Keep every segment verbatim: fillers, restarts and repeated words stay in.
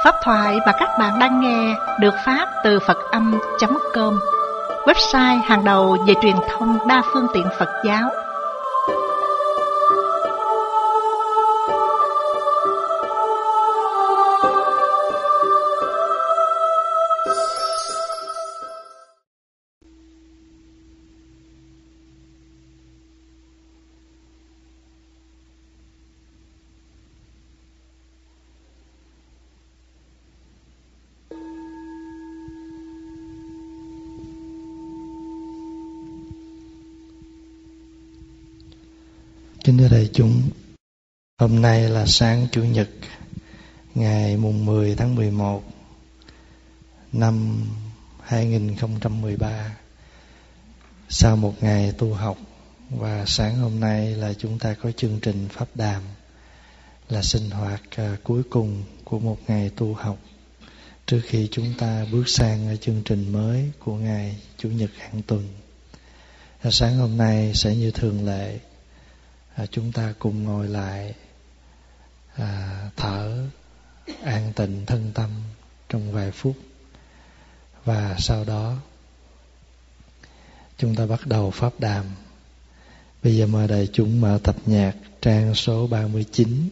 Pháp thoại mà các bạn đang nghe được phát từ Phật Âm chấm com, website hàng đầu về truyền thông đa phương tiện Phật giáo. Kính thưa đại chúng, hôm nay là sáng Chủ nhật, ngày mùng mười tháng mười một năm hai nghìn không trăm mười ba. Sau một ngày tu học, và sáng hôm nay là chúng ta có chương trình Pháp Đàm, là sinh hoạt uh, cuối cùng của một ngày tu học, trước khi chúng ta bước sang chương trình mới của ngày Chủ nhật hàng tuần. Và sáng hôm nay sẽ như thường lệ, À, chúng ta cùng ngồi lại, à, thở an tịnh thân tâm trong vài phút, và sau đó chúng ta bắt đầu Pháp Đàm. Bây giờ mời đại chúng mở tập nhạc trang số ba mươi chín.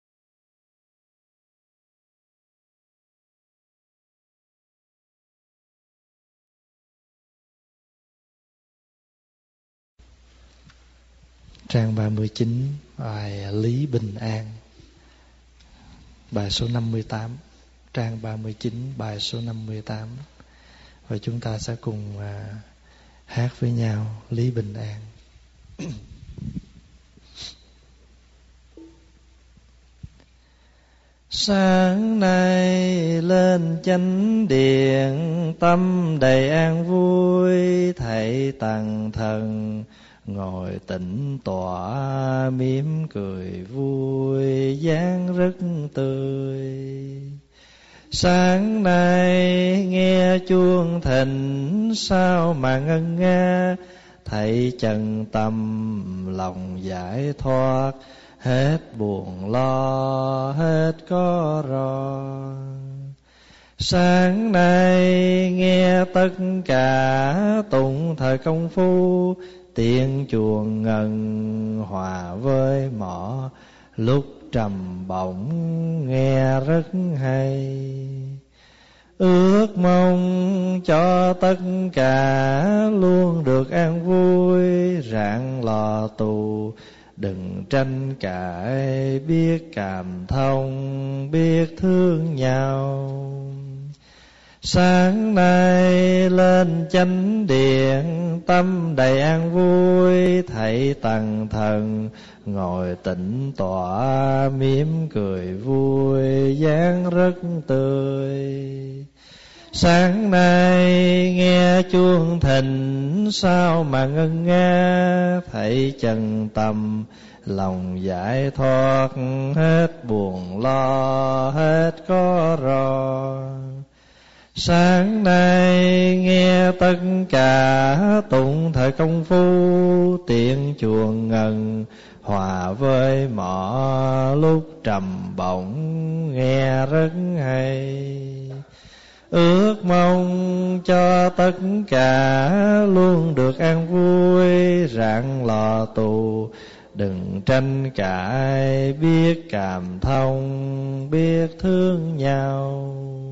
Trang ba mươi chín, bài Lý Bình An, bài số năm mươi tám. Trang ba mươi chín, bài số năm mươi tám. Và chúng ta sẽ cùng à, hát với nhau Lý Bình An. Sáng nay lên chánh điện, tâm đầy an vui, thảy tăng thần ngồi tĩnh tọa, mỉm cười vui, dáng rất tươi. Sáng nay nghe chuông thỉnh, sao mà ngân nga, thảy chân tâm lòng giải thoát, hết buồn lo, hết có ro. Sáng nay nghe tất cả tụng thời công phu, tiếng chuông ngân hòa với mõ, lúc trầm bổng nghe rất hay. Ước mong cho tất cả luôn được an vui, rạng lò tù đừng tranh cãi, biết cảm thông, biết thương nhau. Sáng nay lên chánh điện, tâm đầy an vui, thảy tăng thần ngồi tĩnh tọa, mỉm cười vui, dáng rất tươi. Sáng nay nghe chuông thỉnh, sao mà ngân nga, thảy chân tâm lòng giải thoát, hết buồn lo, hết có ro. Sáng nay nghe tất cả tụng thời công phu, tiếng chuông ngân hòa với mõ, lúc trầm bổng nghe rất hay. Ước mong cho tất cả luôn được an vui, rạng lò tù đừng tranh cãi, biết cảm thông, biết thương nhau.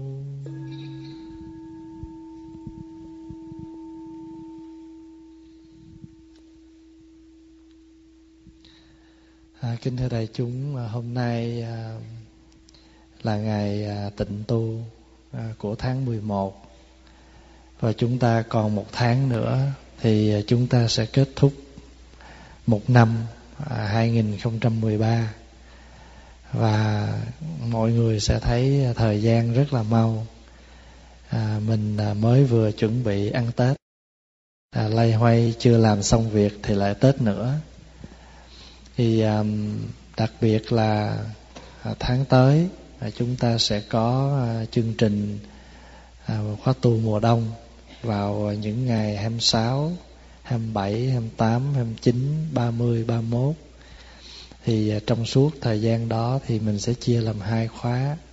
À, kính thưa đại chúng, hôm nay à, là ngày à, tịnh tu à, của tháng mười một, và chúng ta còn một tháng nữa thì à, chúng ta sẽ kết thúc một năm à, hai nghìn không trăm mười ba, và mọi người sẽ thấy thời gian rất là mau. À, mình à, mới vừa chuẩn bị ăn Tết, à, loay hoay chưa làm xong việc thì lại Tết nữa. Thì um, đặc biệt là à, tháng tới à, chúng ta sẽ có à, chương trình à, khóa tu mùa đông vào những ngày hai mươi sáu, hai mươi bảy, hai mươi tám, hai mươi chín, ba mươi, ba mươi mốt. Thì à, trong suốt thời gian đó thì mình sẽ chia làm hai khóa.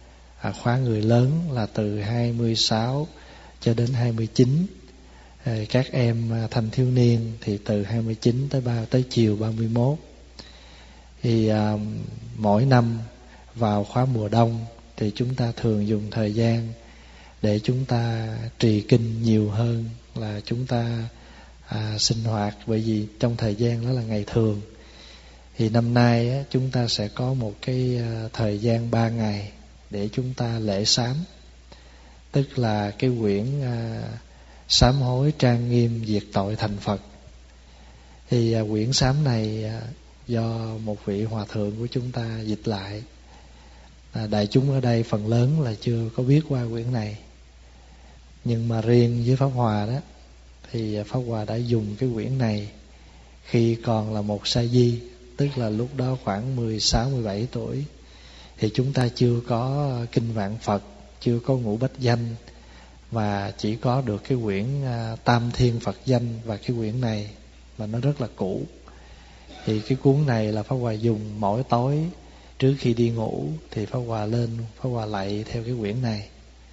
À, khóa người lớn là từ hai mươi sáu cho đến hai mươi chín. À, các em thanh thiếu niên thì từ hai mươi chín tới ba tới chiều ba mươi mốt. Thì à, mỗi năm vào khóa mùa đông thì chúng ta thường dùng thời gian để chúng ta trì kinh nhiều hơn là chúng ta à, sinh hoạt, bởi vì trong thời gian đó là ngày thường. Thì năm nay á, chúng ta sẽ có một cái à, thời gian ba ngày để chúng ta lễ sám, tức là cái quyển à, sám hối trang nghiêm diệt tội thành Phật. Thì à, quyển sám này à, do một vị hòa thượng của chúng ta dịch lại. À, đại chúng ở đây phần lớn là chưa có biết qua quyển này, nhưng mà riêng với Pháp Hòa đó thì Pháp Hòa đã dùng cái quyển này khi còn là một sa di, tức là lúc đó khoảng mười sáu mười bảy tuổi. Thì chúng ta chưa có kinh Vạn Phật, chưa có ngũ bách danh, và chỉ có được cái quyển Tam Thiên Phật Danh và cái quyển này, mà nó rất là cũ. Thì cái cuốn này là Pháp Hòa dùng mỗi tối trước khi đi ngủ, thì Pháp Hòa lên Pháp Hòa lạy theo cái quyển này.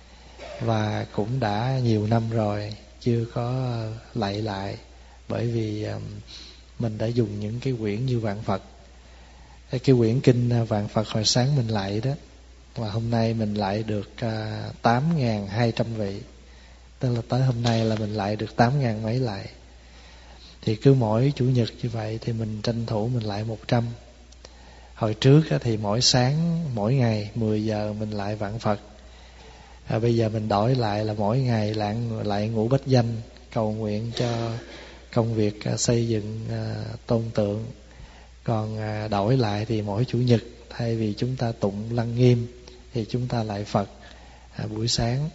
Và cũng đã nhiều năm rồi chưa có lạy lại, bởi vì mình đã dùng những cái quyển như Vạn Phật. Cái quyển kinh Vạn Phật hồi sáng mình lạy đó, và hôm nay mình lạy được tám nghìn hai trăm vị, tức là tới hôm nay là mình lạy được tám nghìn mấy lạy. Thì cứ mỗi chủ nhật như vậy thì mình tranh thủ mình lạy một trăm. Hồi trước thì mỗi sáng, mỗi ngày mười giờ mình lạy Vạn Phật. À, bây giờ mình đổi lại là mỗi ngày lại, lại ngũ bách danh, cầu nguyện cho công việc xây dựng tôn tượng. Còn đổi lại thì mỗi chủ nhật, thay vì chúng ta tụng Lăng Nghiêm thì chúng ta lại Phật à, buổi sáng.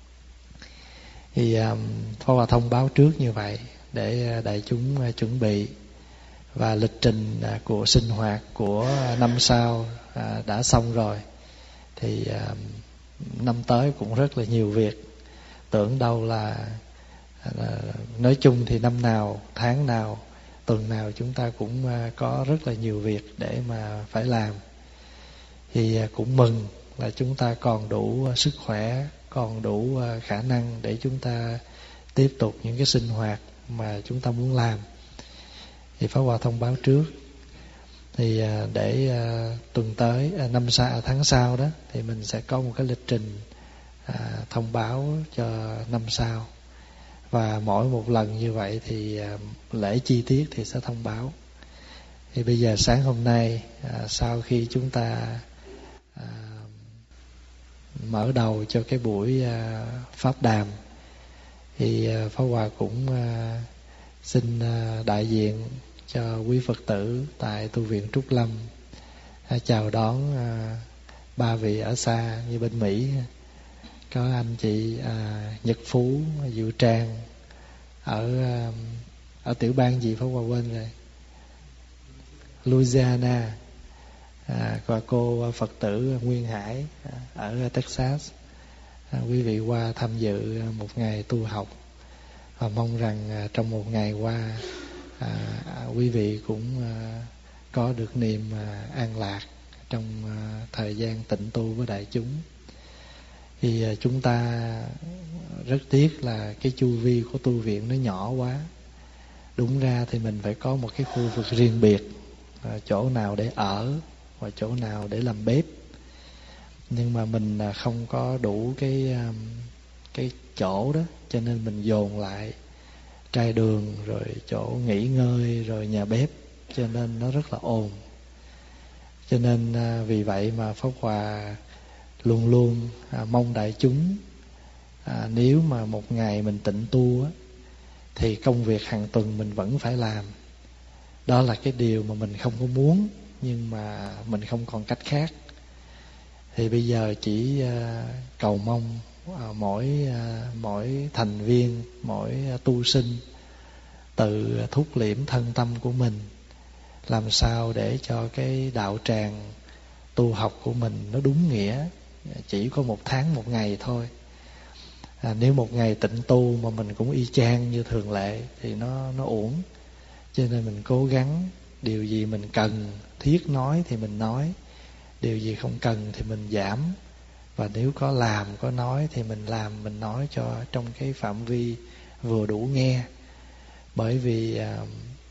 Thì um, Pháp Hòa thông báo trước như vậy để đại chúng uh, chuẩn bị. Và lịch trình uh, của sinh hoạt của năm sau uh, đã xong rồi. Thì uh, năm tới cũng rất là nhiều việc. Tưởng đâu là uh, nói chung thì năm nào, tháng nào, tuần nào chúng ta cũng uh, có rất là nhiều việc để mà phải làm. Thì uh, cũng mừng là chúng ta còn đủ uh, sức khỏe, còn đủ uh, khả năng để chúng ta tiếp tục những cái sinh hoạt mà chúng ta muốn làm. Thì Pháp Hòa thông báo trước. Thì uh, để uh, tuần tới, uh, năm sau, tháng sau đó, thì mình sẽ có một cái lịch trình uh, thông báo cho năm sau. Và mỗi một lần như vậy thì uh, lễ chi tiết thì sẽ thông báo. Thì bây giờ sáng hôm nay, uh, sau khi chúng ta uh, mở đầu cho cái buổi uh, pháp đàm, thì uh, Pháp Hòa cũng uh, xin uh, đại diện cho quý Phật tử tại tu viện Trúc Lâm uh, chào đón uh, ba vị ở xa như bên Mỹ. Có anh chị uh, Nhật Phú, Diệu Trang ở uh, ở tiểu bang gì Pháp Hòa quên rồi, Louisiana. À, và cô Phật tử Nguyên Hải ở Texas. À, quý vị qua tham dự một ngày tu học, và mong rằng à, trong một ngày qua à, quý vị cũng à, có được niềm à, an lạc trong à, thời gian tịnh tu với đại chúng. Thì à, chúng ta rất tiếc là cái chu vi của tu viện nó nhỏ quá. Đúng ra thì mình phải có một cái khu vực riêng biệt, à, chỗ nào để ở và chỗ nào để làm bếp. Nhưng mà mình không có đủ cái cái chỗ đó, cho nên mình dồn lại trai đường, rồi chỗ nghỉ ngơi, rồi nhà bếp, cho nên nó rất là ồn. Cho nên vì vậy mà Pháp Hòa luôn luôn mong đại chúng, à, nếu mà một ngày mình tịnh tu á, thì công việc hàng tuần mình vẫn phải làm. Đó là cái điều mà mình không có muốn, nhưng mà mình không còn cách khác. Thì bây giờ chỉ uh, cầu mong uh, mỗi uh, mỗi thành viên, mỗi uh, tu sinh tự thúc liễm thân tâm của mình, làm sao để cho cái đạo tràng tu học của mình nó đúng nghĩa. Chỉ có một tháng một ngày thôi. À, nếu một ngày tịnh tu mà mình cũng y chang như thường lệ thì nó nó uổng. Cho nên mình cố gắng, điều gì mình cần thiết nói thì mình nói, điều gì không cần thì mình giảm. Và nếu có làm, có nói thì mình làm, mình nói cho trong cái phạm vi vừa đủ nghe. Bởi vì à,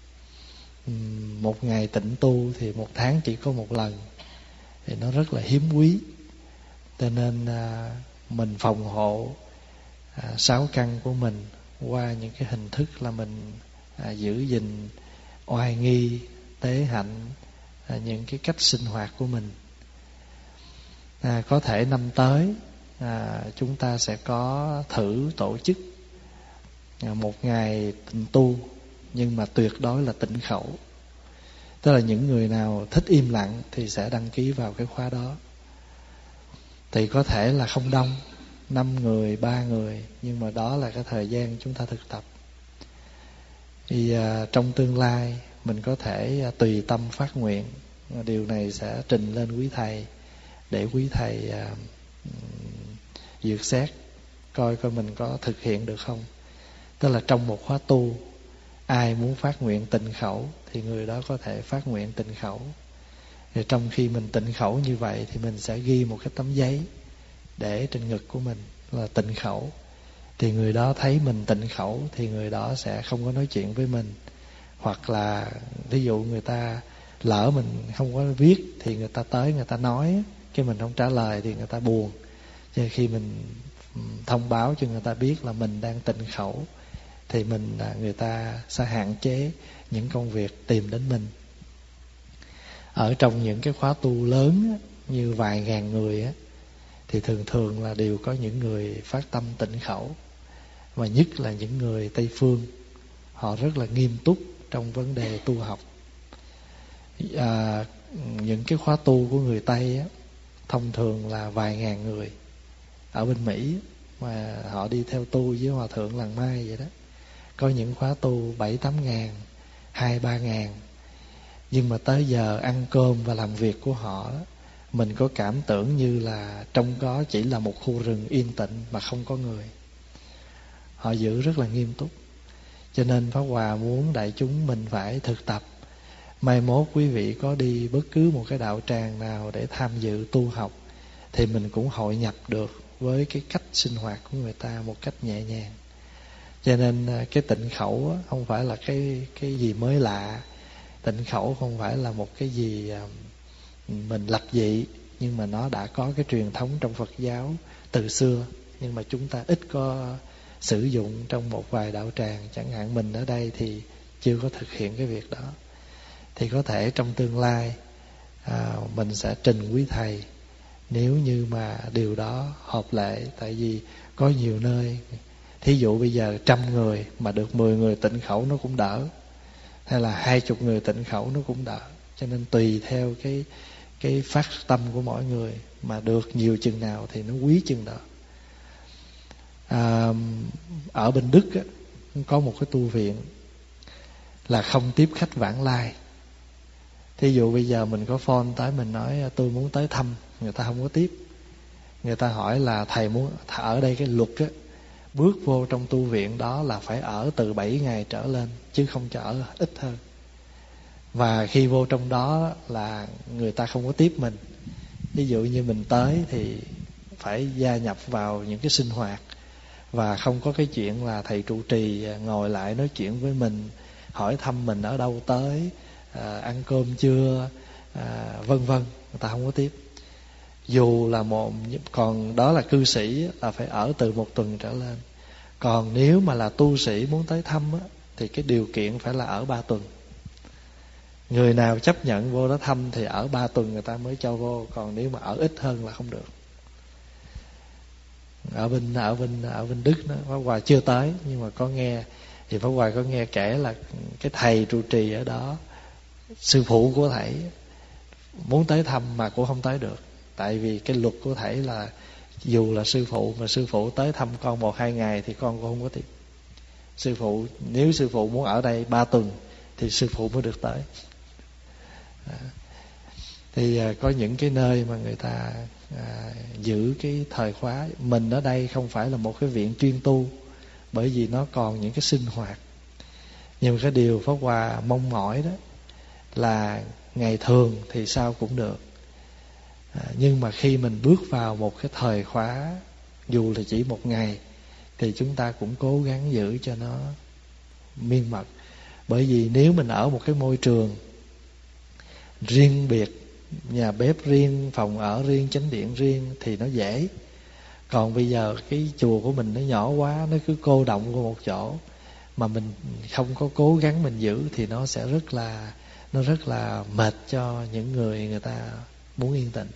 một ngày tịnh tu thì một tháng chỉ có một lần, thì nó rất là hiếm quý. Cho nên à, mình phòng hộ à, sáu căn của mình qua những cái hình thức là mình à, giữ gìn oai nghi, tế hạnh, à, những cái cách sinh hoạt của mình. À, có thể năm tới à, chúng ta sẽ có thử tổ chức à, một ngày tịnh tu, nhưng mà tuyệt đối là tịnh khẩu. Tức là những người nào thích im lặng thì sẽ đăng ký vào cái khóa đó. Thì có thể là không đông, năm người, ba người, nhưng mà đó là cái thời gian chúng ta thực tập. Thì à, trong tương lai mình có thể à, tùy tâm phát nguyện. Điều này sẽ trình lên quý thầy, để quý thầy à, duyệt xét coi coi mình có thực hiện được không. Tức là trong một khóa tu, ai muốn phát nguyện tịnh khẩu thì người đó có thể phát nguyện tịnh khẩu. Thì trong khi mình tịnh khẩu như vậy thì mình sẽ ghi một cái tấm giấy để trên ngực của mình là tịnh khẩu. Thì người đó thấy mình tịnh khẩu thì người đó sẽ không có nói chuyện với mình. Hoặc là ví dụ người ta lỡ mình không có viết thì người ta tới người ta nói, cái mình không trả lời thì người ta buồn. Cho nên khi mình thông báo cho người ta biết là mình đang tịnh khẩu thì mình người ta sẽ hạn chế những công việc tìm đến mình. Ở trong những cái khóa tu lớn như vài ngàn người á, thì thường thường là đều có những người phát tâm tịnh khẩu. Và nhất là những người Tây Phương, họ rất là nghiêm túc trong vấn đề tu học. À, những cái khóa tu của người Tây á, thông thường là vài ngàn người. Ở bên Mỹ mà họ đi theo tu với Hòa Thượng Làng Mai vậy đó, có những khóa tu bảy tám ngàn, hai ba ngàn. Nhưng mà tới giờ ăn cơm và làm việc của họ đó, mình có cảm tưởng như là trong đó chỉ là một khu rừng yên tĩnh mà không có người. Họ giữ rất là nghiêm túc. Cho nên Pháp Hòa muốn đại chúng mình phải thực tập. Mai mốt quý vị có đi bất cứ một cái đạo tràng nào để tham dự tu học thì mình cũng hội nhập được với cái cách sinh hoạt của người ta một cách nhẹ nhàng. Cho nên cái tịnh khẩu không phải là cái, cái gì mới lạ. Tịnh khẩu không phải là một cái gì mình lập dị, nhưng mà nó đã có cái truyền thống trong Phật giáo từ xưa. Nhưng mà chúng ta ít có sử dụng trong một vài đạo tràng. Chẳng hạn mình ở đây thì chưa có thực hiện cái việc đó. Thì có thể trong tương lai à, mình sẽ trình quý thầy nếu như mà điều đó hợp lệ. Tại vì có nhiều nơi, thí dụ bây giờ trăm người mà được mười người tịnh khẩu nó cũng đỡ, hay là hai chục người tịnh khẩu nó cũng đỡ. Cho nên tùy theo cái cái phát tâm của mỗi người mà được nhiều chừng nào thì nó quý chừng đó. À, ở bên Đức á, có một cái tu viện là không tiếp khách vãng lai. Thí dụ bây giờ mình có phone tới, mình nói tôi muốn tới thăm, người ta không có tiếp. Người ta hỏi là thầy muốn ở đây cái luật á, bước vô trong tu viện đó là phải ở từ bảy ngày trở lên, chứ không cho ở ít hơn. Và khi vô trong đó là người ta không có tiếp mình. Ví dụ như mình tới thì phải gia nhập vào những cái sinh hoạt, và không có cái chuyện là thầy trụ trì ngồi lại nói chuyện với mình, hỏi thăm mình ở đâu tới, à, ăn cơm chưa, à, vân vân. Người ta không có tiếp. Dù là một, còn đó là cư sĩ là phải ở từ một tuần trở lên. Còn nếu mà là tu sĩ muốn tới thăm á, thì cái điều kiện phải là ở ba tuần. Người nào chấp nhận vô đó thăm thì ở ba tuần người ta mới cho vô. Còn nếu mà ở ít hơn là không được. Ở bên ở bên ở bên Đức đó, Pháp Hòa chưa tới nhưng mà có nghe, thì Pháp Hòa có nghe kể là cái thầy trụ trì ở đó, sư phụ của thầy muốn tới thăm mà cũng không tới được. Tại vì cái luật của thầy là dù là sư phụ mà sư phụ tới thăm con một hai ngày thì con cũng không có tiếp. Sư phụ nếu sư phụ muốn ở đây ba tuần thì sư phụ mới được tới. À, thì à, có những cái nơi mà người ta à, giữ cái thời khóa. Mình ở đây không phải là một cái viện chuyên tu, bởi vì nó còn những cái sinh hoạt. Nhưng cái điều Pháp Hòa mong mỏi đó là ngày thường thì sao cũng được, À, nhưng mà khi mình bước vào một cái thời khóa, dù là chỉ một ngày, thì chúng ta cũng cố gắng giữ cho nó miên mật. Bởi vì nếu mình ở một cái môi trường riêng biệt, nhà bếp riêng, phòng ở riêng, chánh điện riêng thì nó dễ. Còn bây giờ cái chùa của mình nó nhỏ quá, nó cứ cô động của một chỗ, mà mình không có cố gắng mình giữ thì nó sẽ rất là nó rất là mệt cho những người người ta muốn yên tĩnh.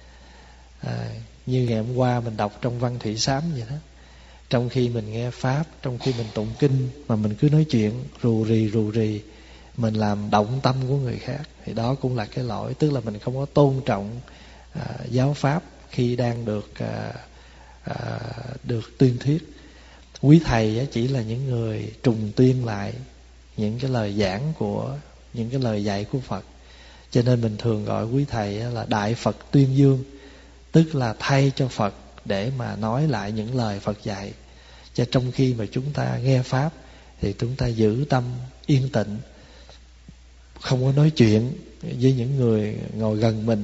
À, như ngày hôm qua mình đọc trong Văn Thủy Sám vậy đó, trong khi mình nghe pháp, trong khi mình tụng kinh mà mình cứ nói chuyện rù rì rù rì, mình làm động tâm của người khác, thì đó cũng là cái lỗi. Tức là mình không có tôn trọng à, giáo pháp khi đang được à, à, được tuyên thuyết. Quý thầy chỉ là những người trùng tuyên lại những cái lời giảng của, những cái lời dạy của Phật. Cho nên mình thường gọi quý thầy là Đại Phật Tuyên Dương, tức là thay cho Phật để mà nói lại những lời Phật dạy. Cho trong khi mà chúng ta nghe pháp thì chúng ta giữ tâm yên tĩnh, không có nói chuyện với những người ngồi gần mình.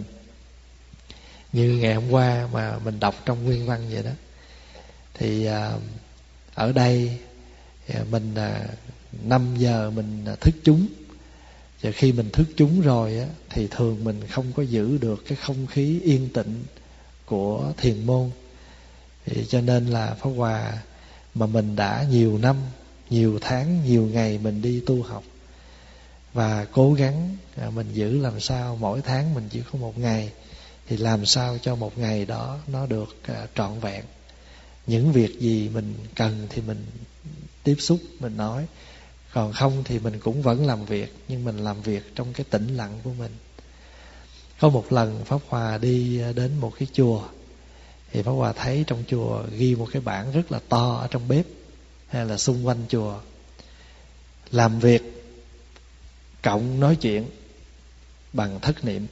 Như ngày hôm qua mà mình đọc trong nguyên văn vậy đó, thì à, ở đây à, mình à, năm giờ mình à, thức chúng. Và khi mình thức chúng rồi á, thì thường mình không có giữ được cái không khí yên tĩnh của thiền môn. Thì cho nên là Pháp Hòa mà mình đã nhiều năm, nhiều tháng, nhiều ngày mình đi tu học, và cố gắng à, mình giữ làm sao mỗi tháng mình chỉ có một ngày, thì làm sao cho một ngày đó nó được à, trọn vẹn. Những việc gì mình cần thì mình tiếp xúc, mình nói. Còn không thì mình cũng vẫn làm việc, nhưng mình làm việc trong cái tĩnh lặng của mình. Có một lần Pháp Hòa đi đến một cái chùa, thì Pháp Hòa thấy trong chùa ghi một cái bảng rất là to ở trong bếp hay là xung quanh chùa: làm việc cộng nói chuyện bằng thất niệm,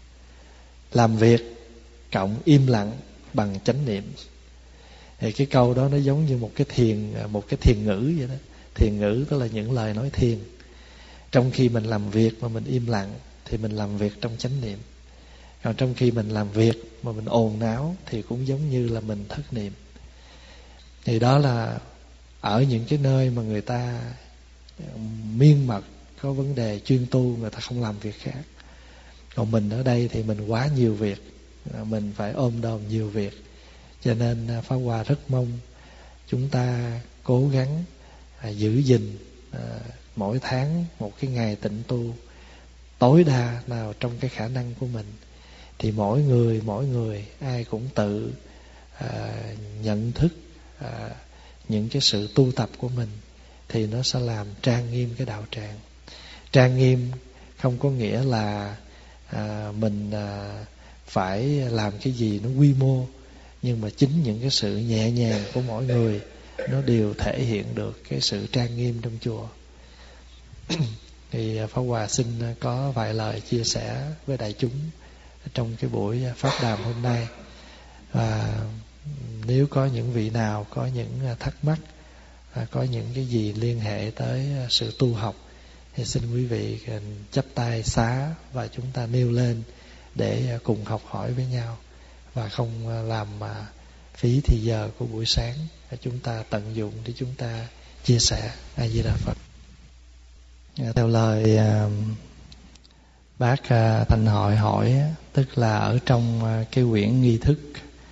làm việc cộng im lặng bằng chánh niệm. Thì cái câu đó nó giống như một cái thiền một cái thiền ngữ vậy đó. Thiền ngữ tức là những lời nói thiền. Trong khi mình làm việc mà mình im lặng thì mình làm việc trong chánh niệm. Còn trong khi mình làm việc mà mình ồn náo thì cũng giống như là mình thất niệm. Thì đó là ở những cái nơi mà người ta miên mật, có vấn đề chuyên tu, người ta không làm việc khác. Còn mình ở đây thì mình quá nhiều việc, mình phải ôm đồm nhiều việc. Cho nên Pháp Hòa rất mong chúng ta cố gắng à, giữ gìn à, mỗi tháng một cái ngày tịnh tu tối đa nào trong cái khả năng của mình. Thì mỗi người mỗi người ai cũng tự à, nhận thức à, những cái sự tu tập của mình, thì nó sẽ làm trang nghiêm cái đạo tràng. Trang nghiêm không có nghĩa là à, mình à, phải làm cái gì nó quy mô, nhưng mà chính những cái sự nhẹ nhàng của mỗi người nó đều thể hiện được cái sự trang nghiêm trong chùa. Thì Pháp Hòa xin có vài lời chia sẻ với đại chúng trong cái buổi pháp đàm hôm nay. Và nếu có những vị nào có những thắc mắc, có những cái gì liên hệ tới sự tu học, thì xin quý vị chắp tay xá và chúng ta nêu lên để cùng học hỏi với nhau, và không làm phí thì giờ của buổi sáng. Chúng ta tận dụng để chúng ta chia sẻ. A Di Đà Phật. Theo lời bác Thanh Hội hỏi, tức là ở trong cái quyển nghi thức,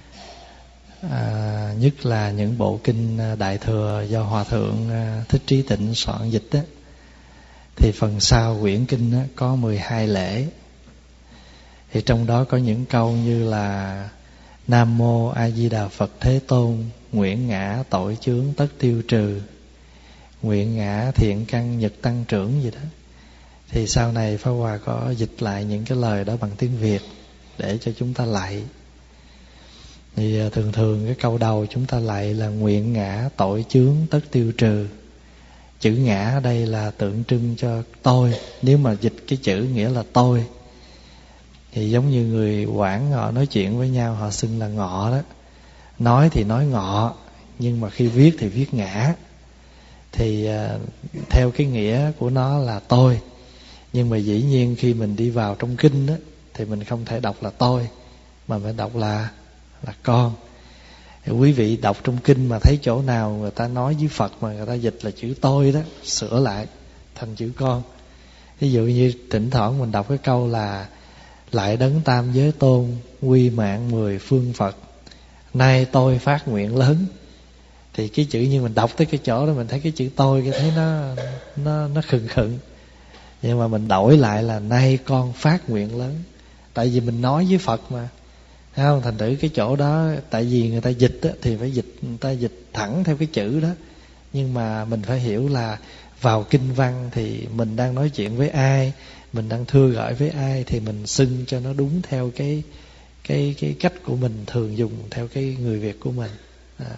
à, nhất là những bộ kinh Đại Thừa do Hòa Thượng Thích Trí Tịnh soạn dịch đó, thì phần sau quyển kinh đó có mười hai lễ. Thì trong đó có những câu như là: Nam Mô A Di Đà Phật Thế Tôn, nguyện ngã tội chướng tất tiêu trừ, nguyện ngã thiện căn nhật tăng trưởng gì đó. Thì sau này Pháp Hòa có dịch lại những cái lời đó bằng tiếng Việt để cho chúng ta lạy. Thì thường thường cái câu đầu chúng ta lạy là nguyện ngã tội chướng tất tiêu trừ. Chữ ngã ở đây là tượng trưng cho tôi. Nếu mà dịch cái chữ nghĩa là tôi, thì giống như người Quảng họ nói chuyện với nhau, họ xưng là ngọ đó. Nói thì nói ngọ, nhưng mà khi viết thì viết ngã. Thì uh, theo cái nghĩa của nó là tôi. Nhưng mà dĩ nhiên khi mình đi vào trong kinh đó, thì mình không thể đọc là tôi, mà mình đọc là là con. Thì quý vị đọc trong kinh mà thấy chỗ nào người ta nói với Phật mà người ta dịch là chữ tôi đó, sửa lại thành chữ con. Ví dụ như thỉnh thoảng mình đọc cái câu là lại đấng tam giới tôn, quy mạng mười phương Phật, nay tôi phát nguyện lớn. Thì cái chữ như mình đọc tới cái chỗ đó mình thấy cái chữ tôi, cái thấy nó nó nó khựng khựng. Nhưng mà mình đổi lại là nay con phát nguyện lớn. Tại vì mình nói với Phật mà, thấy không? Thành thử cái chỗ đó, tại vì người ta dịch á, thì phải dịch, người ta dịch thẳng theo cái chữ đó. Nhưng mà mình phải hiểu là vào kinh văn thì mình đang nói chuyện với ai, mình đang thưa gọi với ai, thì mình xưng cho nó đúng theo cái cái cái cách của mình thường dùng theo cái người Việt của mình. À.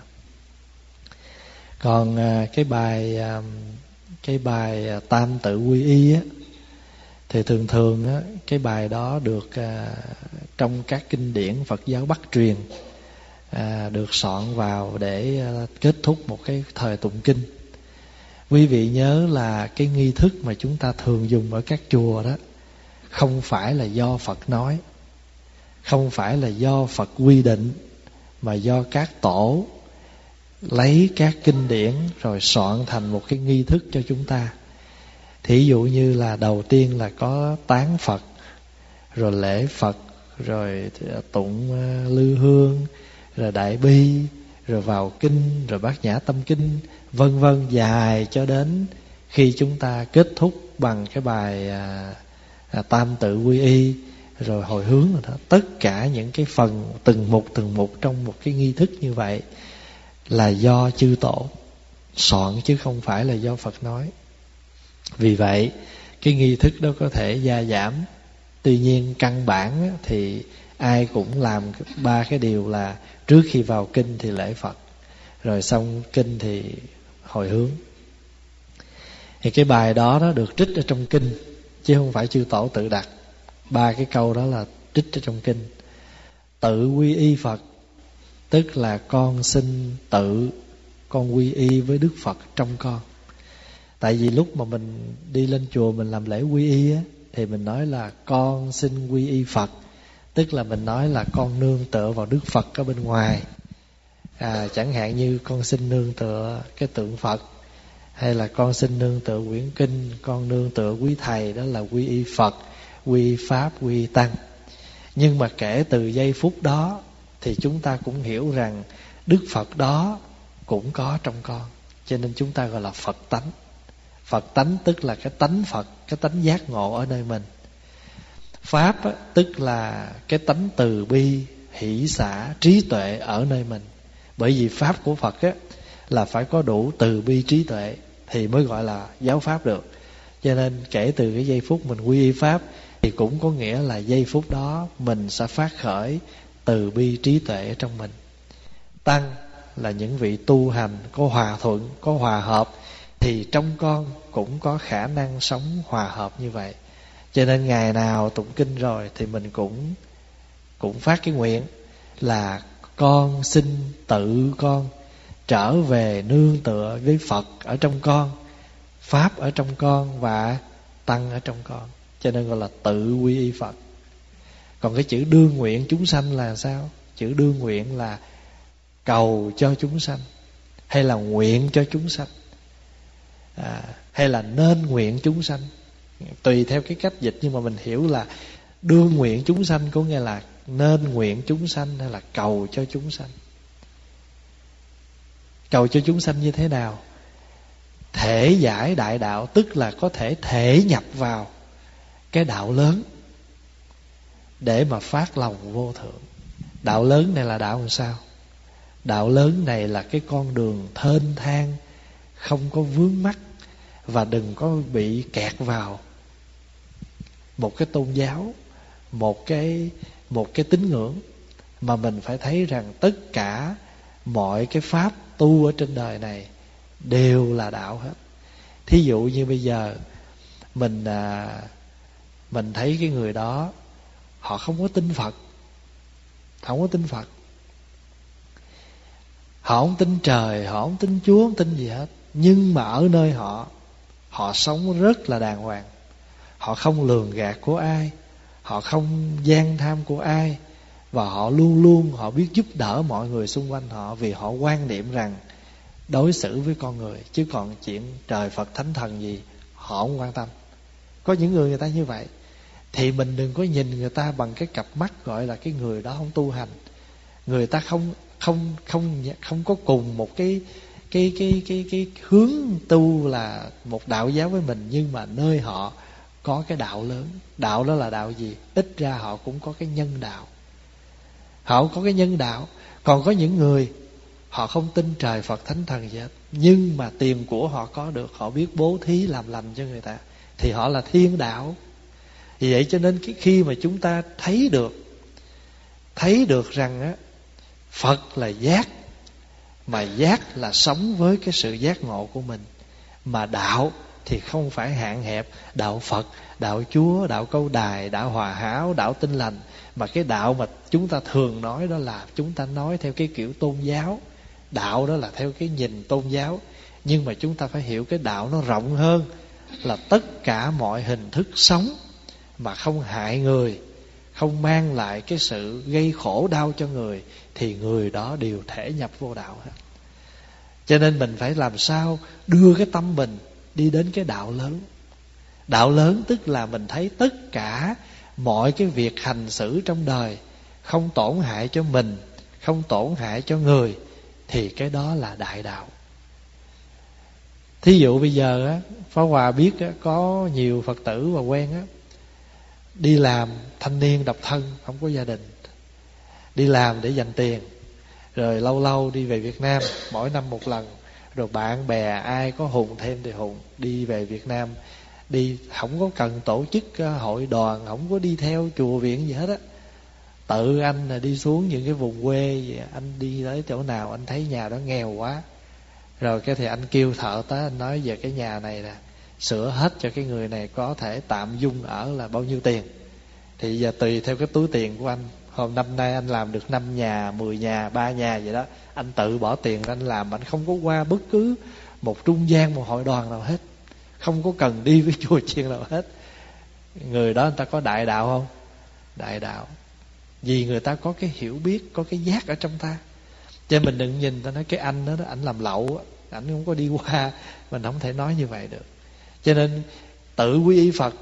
Còn à, cái bài à, cái bài à, tam tự quy y á, thì thường thường á, cái bài đó được à, trong các kinh điển Phật giáo Bắc truyền à, được soạn vào để à, kết thúc một cái thời tụng kinh. Quý vị nhớ là cái nghi thức mà chúng ta thường dùng ở các chùa đó không phải là do Phật nói, không phải là do Phật quy định, mà do các tổ lấy các kinh điển rồi soạn thành một cái nghi thức cho chúng ta. Thí dụ như là đầu tiên là có tán Phật, rồi lễ Phật, rồi tụng lư hương, rồi đại bi, rồi vào kinh, rồi bát nhã tâm kinh, vân vân, dài cho đến khi chúng ta kết thúc bằng cái bài à, à, tam tự quy y, rồi hồi hướng rồi đó. Tất cả những cái phần từng mục từng mục trong một cái nghi thức như vậy là do chư tổ soạn, chứ không phải là do Phật nói. Vì vậy cái nghi thức đó có thể gia giảm. Tuy nhiên căn bản thì ai cũng làm ba cái điều là trước khi vào kinh thì lễ Phật, rồi xong kinh thì hồi hướng. Thì cái bài đó nó được trích ở trong kinh, chứ không phải chư tổ tự đặt. Ba cái câu đó là trích ở trong kinh. Tự quy y Phật, tức là con xin tự con quy y với Đức Phật trong con. Tại vì lúc mà mình đi lên chùa mình làm lễ quy y á, thì mình nói là con xin quy y Phật, tức là mình nói là con nương tựa vào Đức Phật ở bên ngoài. À, chẳng hạn như con xin nương tựa cái tượng Phật, hay là con xin nương tựa quyển kinh, con nương tựa quý thầy, đó là quy y Phật, quy y Pháp, quy y Tăng. Nhưng mà kể từ giây phút đó thì chúng ta cũng hiểu rằng Đức Phật đó cũng có trong con, cho nên chúng ta gọi là Phật tánh. Phật tánh tức là cái tánh Phật, cái tánh giác ngộ ở nơi mình. Pháp á, tức là cái tánh từ bi, hỷ xả, trí tuệ ở nơi mình. Bởi vì Pháp của Phật á, là phải có đủ từ bi trí tuệ thì mới gọi là giáo Pháp được. Cho nên kể từ cái giây phút mình quy y Pháp thì cũng có nghĩa là giây phút đó mình sẽ phát khởi từ bi trí tuệ ở trong mình. Tăng là những vị tu hành có hòa thuận, có hòa hợp, thì trong con cũng có khả năng sống hòa hợp như vậy. Cho nên ngày nào tụng kinh rồi thì mình cũng cũng phát cái nguyện là con xin tự con trở về nương tựa với Phật ở trong con, Pháp ở trong con và Tăng ở trong con. Cho nên gọi là tự quy y Phật. Còn cái chữ đương nguyện chúng sanh là sao? Chữ đương nguyện là cầu cho chúng sanh, hay là nguyện cho chúng sanh, à, hay là nên nguyện chúng sanh, tùy theo cái cách dịch. Nhưng mà mình hiểu là đương nguyện chúng sanh có nghĩa là nên nguyện chúng sanh, hay là cầu cho chúng sanh. Cầu cho chúng sanh như thế nào? Thể giải đại đạo, tức là có thể thể nhập vào cái đạo lớn để mà phát lòng vô thượng. Đạo lớn này là đạo làm sao? Đạo lớn này là cái con đường thênh thang, không có vướng mắc, và đừng có bị kẹt vào một cái tôn giáo, một cái một cái tín ngưỡng, mà mình phải thấy rằng tất cả mọi cái pháp tu ở trên đời này đều là đạo hết. Thí dụ như bây giờ mình à, mình thấy cái người đó họ không có tin Phật, không có tin Phật, họ không tin trời, họ không tin Chúa, không tin gì hết. Nhưng mà ở nơi họ, họ sống rất là đàng hoàng. Họ không lường gạt của ai, họ không gian tham của ai, Và họ luôn luôn họ biết giúp đỡ mọi người xung quanh họ, vì họ quan niệm rằng đối xử với con người, chứ còn chuyện trời Phật thánh thần gì họ không quan tâm. Có những người người ta như vậy. Thì mình đừng có nhìn người ta bằng cái cặp mắt gọi là cái người đó không tu hành. Người ta không không không không có cùng một cái cái cái cái cái hướng tu là một đạo giáo với mình, nhưng mà nơi họ có cái đạo lớn. Đạo đó là đạo gì? Ít ra họ cũng có cái nhân đạo. Họ có cái nhân đạo. Còn có những người họ không tin trời Phật thánh thần gì hết, nhưng mà tiền của họ có được, họ biết bố thí làm lành cho người ta, thì họ là thiên đạo. Vì vậy cho nên cái khi mà chúng ta thấy được Thấy được rằng á, Phật là giác, mà giác là sống với cái sự giác ngộ của mình. Mà đạo thì không phải hạn hẹp đạo Phật, đạo Chúa, đạo Câu Đài, đạo Hòa Hảo, đạo Tinh Lành. Mà cái đạo mà chúng ta thường nói đó là chúng ta nói theo cái kiểu tôn giáo. Đạo đó là theo cái nhìn tôn giáo. Nhưng mà chúng ta phải hiểu cái đạo nó rộng hơn, là tất cả mọi hình thức sống mà không hại người, không mang lại cái sự gây khổ đau cho người, thì người đó đều thể nhập vô đạo hết. Cho nên mình phải làm sao đưa cái tâm mình đi đến cái đạo lớn. Đạo lớn tức là mình thấy tất cả mọi cái việc hành xử trong đời không tổn hại cho mình, không tổn hại cho người, thì cái đó là đại đạo. Thí dụ bây giờ á, Pháp Hòa biết á, có nhiều Phật tử và quen á, đi làm thanh niên độc thân, không có gia đình, đi làm để dành tiền, rồi lâu lâu đi về Việt Nam, mỗi năm một lần. Rồi bạn bè ai có hùng thêm thì hùng, đi về Việt Nam. Đi không có cần tổ chức hội đoàn, không có đi theo chùa viện gì hết á. Tự anh là đi xuống những cái vùng quê, anh đi tới chỗ nào anh thấy nhà đó nghèo quá, rồi cái thì anh kêu thợ tới, anh nói về cái nhà này nè, sửa hết cho cái người này có thể tạm dung ở là bao nhiêu tiền. Thì giờ tùy theo cái túi tiền của anh. Hôm năm nay anh làm được năm nhà, mười nhà, ba nhà vậy đó, anh tự bỏ tiền anh làm, anh không có qua bất cứ một trung gian, một hội đoàn nào hết, không có cần đi với chùa chiền nào hết. Người đó người ta có đại đạo không? Đại đạo. Vì người ta có cái hiểu biết, có cái giác ở trong ta. Cho nên mình đừng nhìn ta nói cái anh đó, ảnh làm lậu, ảnh không có đi qua. Mình không thể nói như vậy được. Cho nên tự quy y Phật,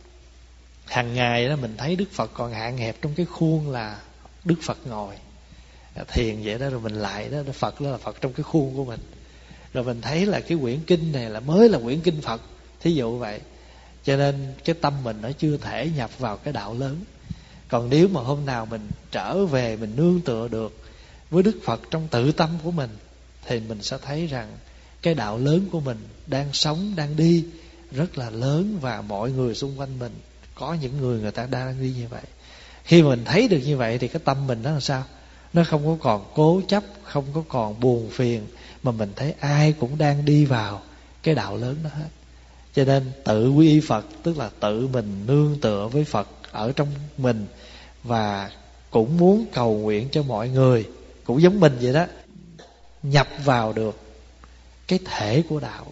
hàng ngày đó mình thấy Đức Phật còn hạn hẹp trong cái khuôn là Đức Phật ngồi thiền vậy đó, rồi mình lại đó, Phật đó là Phật trong cái khuôn của mình. Rồi mình thấy là cái quyển kinh này là mới là quyển kinh Phật, thí dụ vậy. Cho nên cái tâm mình nó chưa thể nhập vào cái đạo lớn. Còn nếu mà hôm nào mình trở về, mình nương tựa được với Đức Phật trong tự tâm của mình, thì mình sẽ thấy rằng cái đạo lớn của mình đang sống, đang đi rất là lớn. Và mọi người xung quanh mình, có những người người ta đang đi như vậy. Khi mình thấy được như vậy thì cái tâm mình nó là sao? Nó không có còn cố chấp, không có còn buồn phiền, mà mình thấy ai cũng đang đi vào cái đạo lớn đó hết. Cho nên tự quy y Phật tức là tự mình nương tựa với Phật ở trong mình, và cũng muốn cầu nguyện cho mọi người cũng giống mình vậy đó, nhập vào được cái thể của đạo.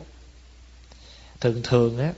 Thường thường á,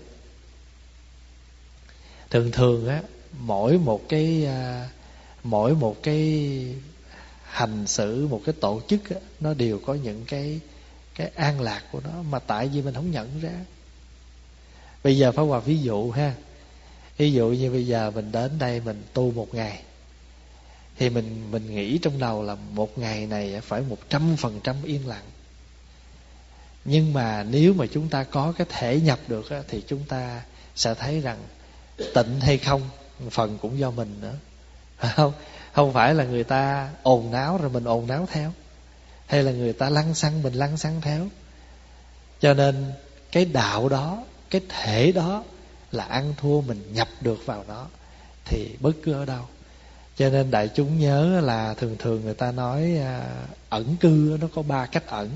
thường thường á, mỗi một cái mỗi một cái hành xử, một cái tổ chức á, nó đều có những cái cái an lạc của nó, mà tại vì mình không nhận ra. Bây giờ phải qua ví dụ ha. Ví dụ như bây giờ mình đến đây mình tu một ngày, thì mình mình nghĩ trong đầu là một ngày này phải một trăm phần trăm yên lặng. Nhưng mà nếu mà chúng ta có cái thể nhập được á, thì chúng ta sẽ thấy rằng tịnh hay không phần cũng do mình nữa, phải không? Không phải là người ta ồn náo rồi mình ồn náo theo, hay là người ta lăng xăng mình lăng xăng theo. Cho nên cái đạo đó, cái thể đó là ăn thua mình nhập được vào nó thì bất cứ ở đâu. Cho nên đại chúng nhớ là thường thường người ta nói à, ẩn cư nó có ba cách ẩn: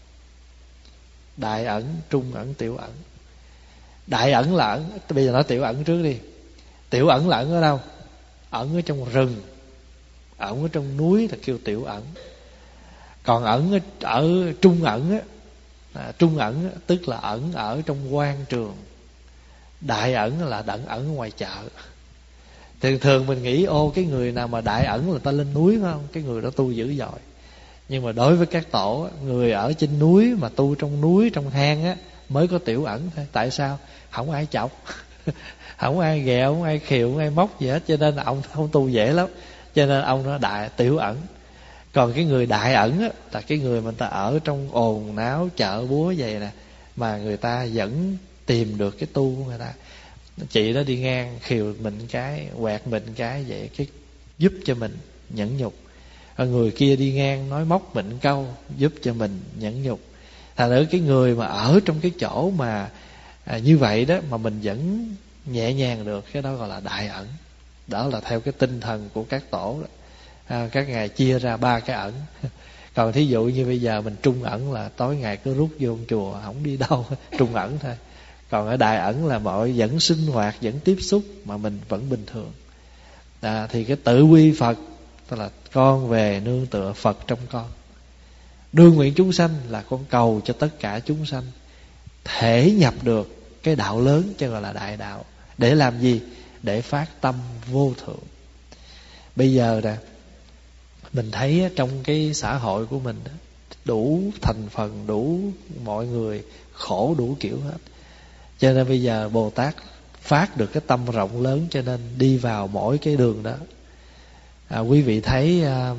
đại ẩn, trung ẩn, tiểu ẩn. Đại ẩn là ẩn, bây giờ nói tiểu ẩn trước đi. Tiểu ẩn là ẩn ở đâu? Ẩn ở trong rừng, ẩn ở trong núi là kêu tiểu ẩn. Còn ẩn ở, ở trung ẩn á, à, trung ẩn á, tức là ẩn ở trong quan trường. Đại ẩn là ẩn ẩn ở ngoài chợ. Thường thường mình nghĩ ô cái người nào mà đại ẩn là ta lên núi phải không? Cái người đó tu dữ dội. Nhưng mà đối với các tổ, người ở trên núi mà tu trong núi, trong hang á, mới có tiểu ẩn thôi. Tại sao? Không ai chọc, không ai ghẹo, không ai khiều, không ai móc gì hết. Cho nên ông không tu dễ lắm. Cho nên ông nó đại tiểu ẩn. Còn cái người đại ẩn á, là cái người mà người ta ở trong ồn náo chợ búa vậy nè, mà người ta vẫn tìm được cái tu của người ta. Chị đó đi ngang khiều mình cái, quẹt mình cái vậy, cái giúp cho mình nhẫn nhục. Rồi người kia đi ngang nói móc mình câu, giúp cho mình nhẫn nhục. Thành ra cái người mà ở trong cái chỗ mà à, như vậy đó, mà mình vẫn nhẹ nhàng được, cái đó gọi là đại ẩn. Đó là theo cái tinh thần của các tổ đó. À, các ngài chia ra ba cái ẩn. Còn thí dụ như bây giờ mình trung ẩn là tối ngày cứ rút vô chùa, không đi đâu, trung ẩn thôi. Còn ở đại ẩn là mọi vẫn sinh hoạt, vẫn tiếp xúc mà mình vẫn bình thường. À, thì cái tự quy Phật, tức là con về nương tựa Phật trong con. Đương nguyện chúng sanh là con cầu cho tất cả chúng sanh thể nhập được cái đạo lớn, cho gọi là đại đạo. Để làm gì? Để phát tâm vô thượng. Bây giờ nè, mình thấy trong cái xã hội của mình đủ thành phần, đủ mọi người khổ đủ kiểu hết. Cho nên bây giờ Bồ Tát phát được cái tâm rộng lớn, cho nên đi vào mỗi cái đường đó. À, quý vị thấy à,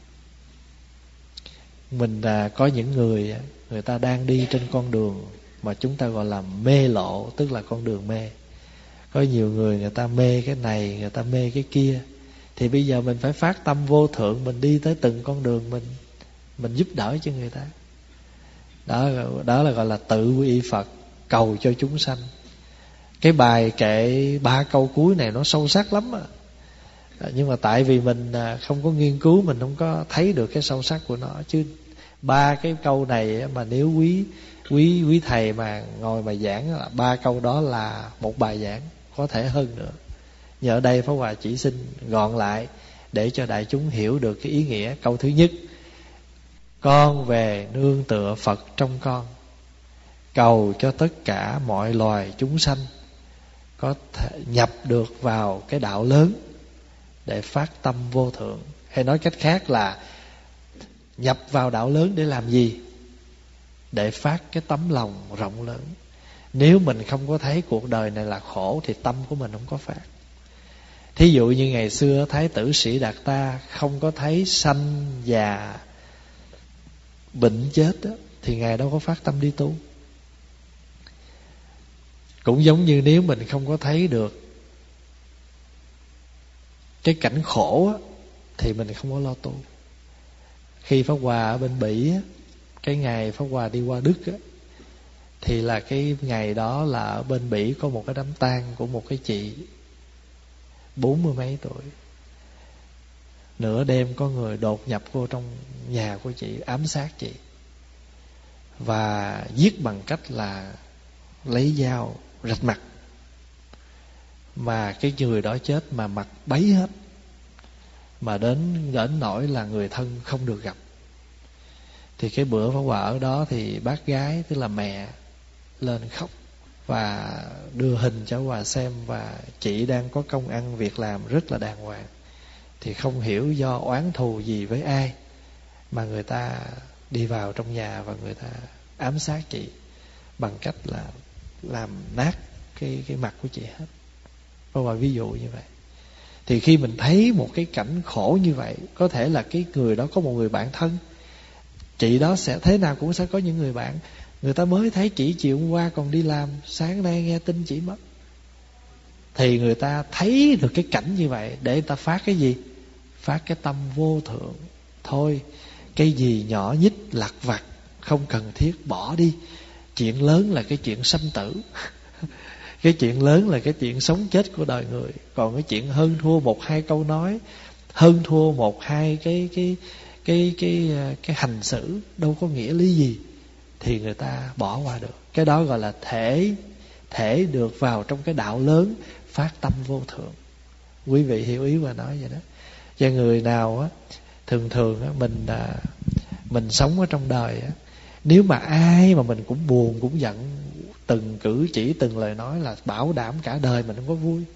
mình à, có những người người ta đang đi trên con đường mà chúng ta gọi là mê lộ, tức là con đường mê. Có nhiều người người ta mê cái này, người ta mê cái kia. Thì bây giờ mình phải phát tâm vô thượng, mình đi tới từng con đường mình mình giúp đỡ cho người ta. Đó, đó là gọi là tự quy y Phật, cầu cho chúng sanh. Cái bài kệ ba câu cuối này nó sâu sắc lắm á. Nhưng mà tại vì mình không có nghiên cứu, mình không có thấy được cái sâu sắc của nó. Chứ ba cái câu này mà nếu quý quý quý thầy mà ngồi mà giảng, ba câu đó là một bài giảng, có thể hơn nữa. Nhờ ở đây Pháp Hòa chỉ xin gọn lại để cho đại chúng hiểu được cái ý nghĩa. Câu thứ nhất: con về nương tựa Phật trong con, cầu cho tất cả mọi loài chúng sanh có thể nhập được vào cái đạo lớn để phát tâm vô thượng. Hay nói cách khác là nhập vào đạo lớn để làm gì? Để phát cái tấm lòng rộng lớn. Nếu mình không có thấy cuộc đời này là khổ thì tâm của mình không có phát. Thí dụ như ngày xưa Thái tử Sĩ Đạt Ta không có thấy sanh già bệnh chết đó, thì Ngài đâu có phát tâm đi tu. Cũng giống như nếu mình không có thấy được cái cảnh khổ á, thì mình không có lo tu. Khi Pháp Hòa ở bên Bỉ á, cái ngày Pháp Hòa đi qua Đức á, thì là cái ngày đó là ở bên Bỉ có một cái đám tang của một cái chị bốn mươi mấy tuổi. Nửa đêm có người đột nhập vô trong nhà của chị, ám sát chị và giết bằng cách là lấy dao rạch mặt. Mà cái người đó chết mà mặt bấy hết, mà đến đến nỗi là người thân không được gặp. Thì cái bữa Pháp Hòa ở đó thì bác gái, tức là mẹ, lên khóc và đưa hình cho Hòa xem. Và chị đang có công ăn việc làm rất là đàng hoàng, thì không hiểu do oán thù gì với ai mà người ta đi vào trong nhà và người ta ám sát chị bằng cách là làm nát cái, cái mặt của chị hết. Và ví dụ như vậy. Thì khi mình thấy một cái cảnh khổ như vậy, có thể là cái người đó có một người bạn thân. Chị đó sẽ thế nào cũng sẽ có những người bạn. Người ta mới thấy chị chiều hôm qua còn đi làm, sáng nay nghe tin chị mất. Thì người ta thấy được cái cảnh như vậy để người ta phát cái gì? Phát cái tâm vô thượng. Thôi, cái gì nhỏ nhít lặt vặt không cần thiết bỏ đi. Chuyện lớn là cái chuyện sanh tử. Cái chuyện lớn là cái chuyện sống chết của đời người. Còn cái chuyện hơn thua một hai câu nói, hơn thua một hai cái cái cái cái cái, cái hành xử đâu có nghĩa lý gì, thì người ta bỏ qua được. Cái đó gọi là thể thể được vào trong cái đạo lớn, phát tâm vô thượng. Quý vị hiểu ý và nói vậy đó. Cho người nào á, thường thường á, mình à, mình sống ở trong đời á, nếu mà ai mà mình cũng buồn cũng giận, từng cử chỉ từng lời nói là bảo đảm cả đời mình không có vui.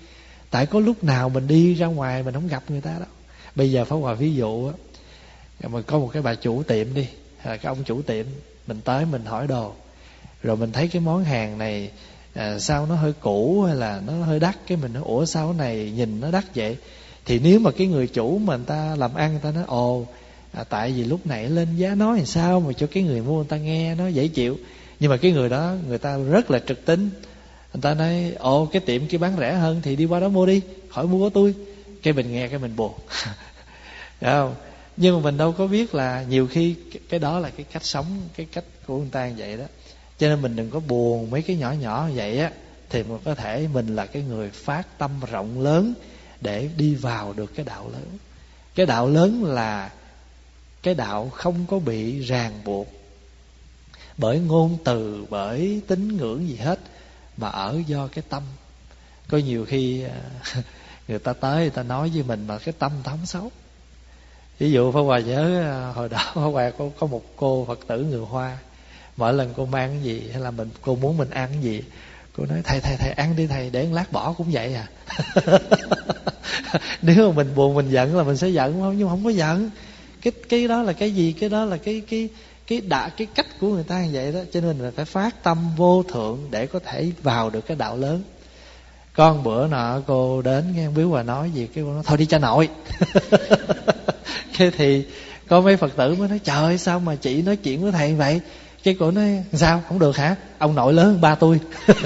Tại có lúc nào mình đi ra ngoài mình không gặp người ta đâu. Bây giờ Pháp Hòa ví dụ á, mà có một cái bà chủ tiệm đi, hay là cái ông chủ tiệm, mình tới mình hỏi đồ, rồi mình thấy cái món hàng này à, sao nó hơi cũ hay là nó hơi đắt, cái mình nói ủa sao cái này nhìn nó đắt vậy. Thì nếu mà cái người chủ mà người ta làm ăn, người ta nói ồ à, tại vì lúc nãy lên giá nói làm sao mà cho cái người mua người ta nghe nó dễ chịu. Nhưng mà cái người đó người ta rất là trực tính, người ta nói ồ cái tiệm kia bán rẻ hơn thì đi qua đó mua đi, khỏi mua của tôi. Cái mình nghe cái mình buồn. Đúng không? Nhưng mà mình đâu có biết là nhiều khi cái đó là cái cách sống, cái cách của người ta như vậy đó. Cho nên mình đừng có buồn mấy cái nhỏ nhỏ như vậy á. Thì mình có thể mình là cái người phát tâm rộng lớn để đi vào được cái đạo lớn. Cái đạo lớn là cái đạo không có bị ràng buộc bởi ngôn từ, bởi tín ngưỡng gì hết, mà ở do cái tâm. Có nhiều khi người ta tới người ta nói với mình mà cái tâm ta không xấu. Ví dụ Pháp Hòa nhớ hồi đó Pháp Hòa có, có một cô Phật tử người Hoa, mỗi lần cô mang cái gì hay là mình cô muốn mình ăn cái gì, cô nói thầy thầy thầy ăn đi thầy, để một lát bỏ cũng vậy à. Nếu mà mình buồn mình giận là mình sẽ giận không, nhưng mà không có giận. Cái cái đó là cái gì? Cái đó là cái cái cái đạo, cái cách của người ta như vậy đó. Cho nên mình phải phát tâm vô thượng để có thể vào được cái đạo lớn. Con bữa nọ cô đến nghe Biếu Hòa nói gì, cái cô nói thôi đi cha nội. Cái thì có mấy Phật tử mới nói trời sao mà chị nói chuyện với thầy vậy. Cái cô nói sao không được hả, ông nội lớn hơn ba tôi.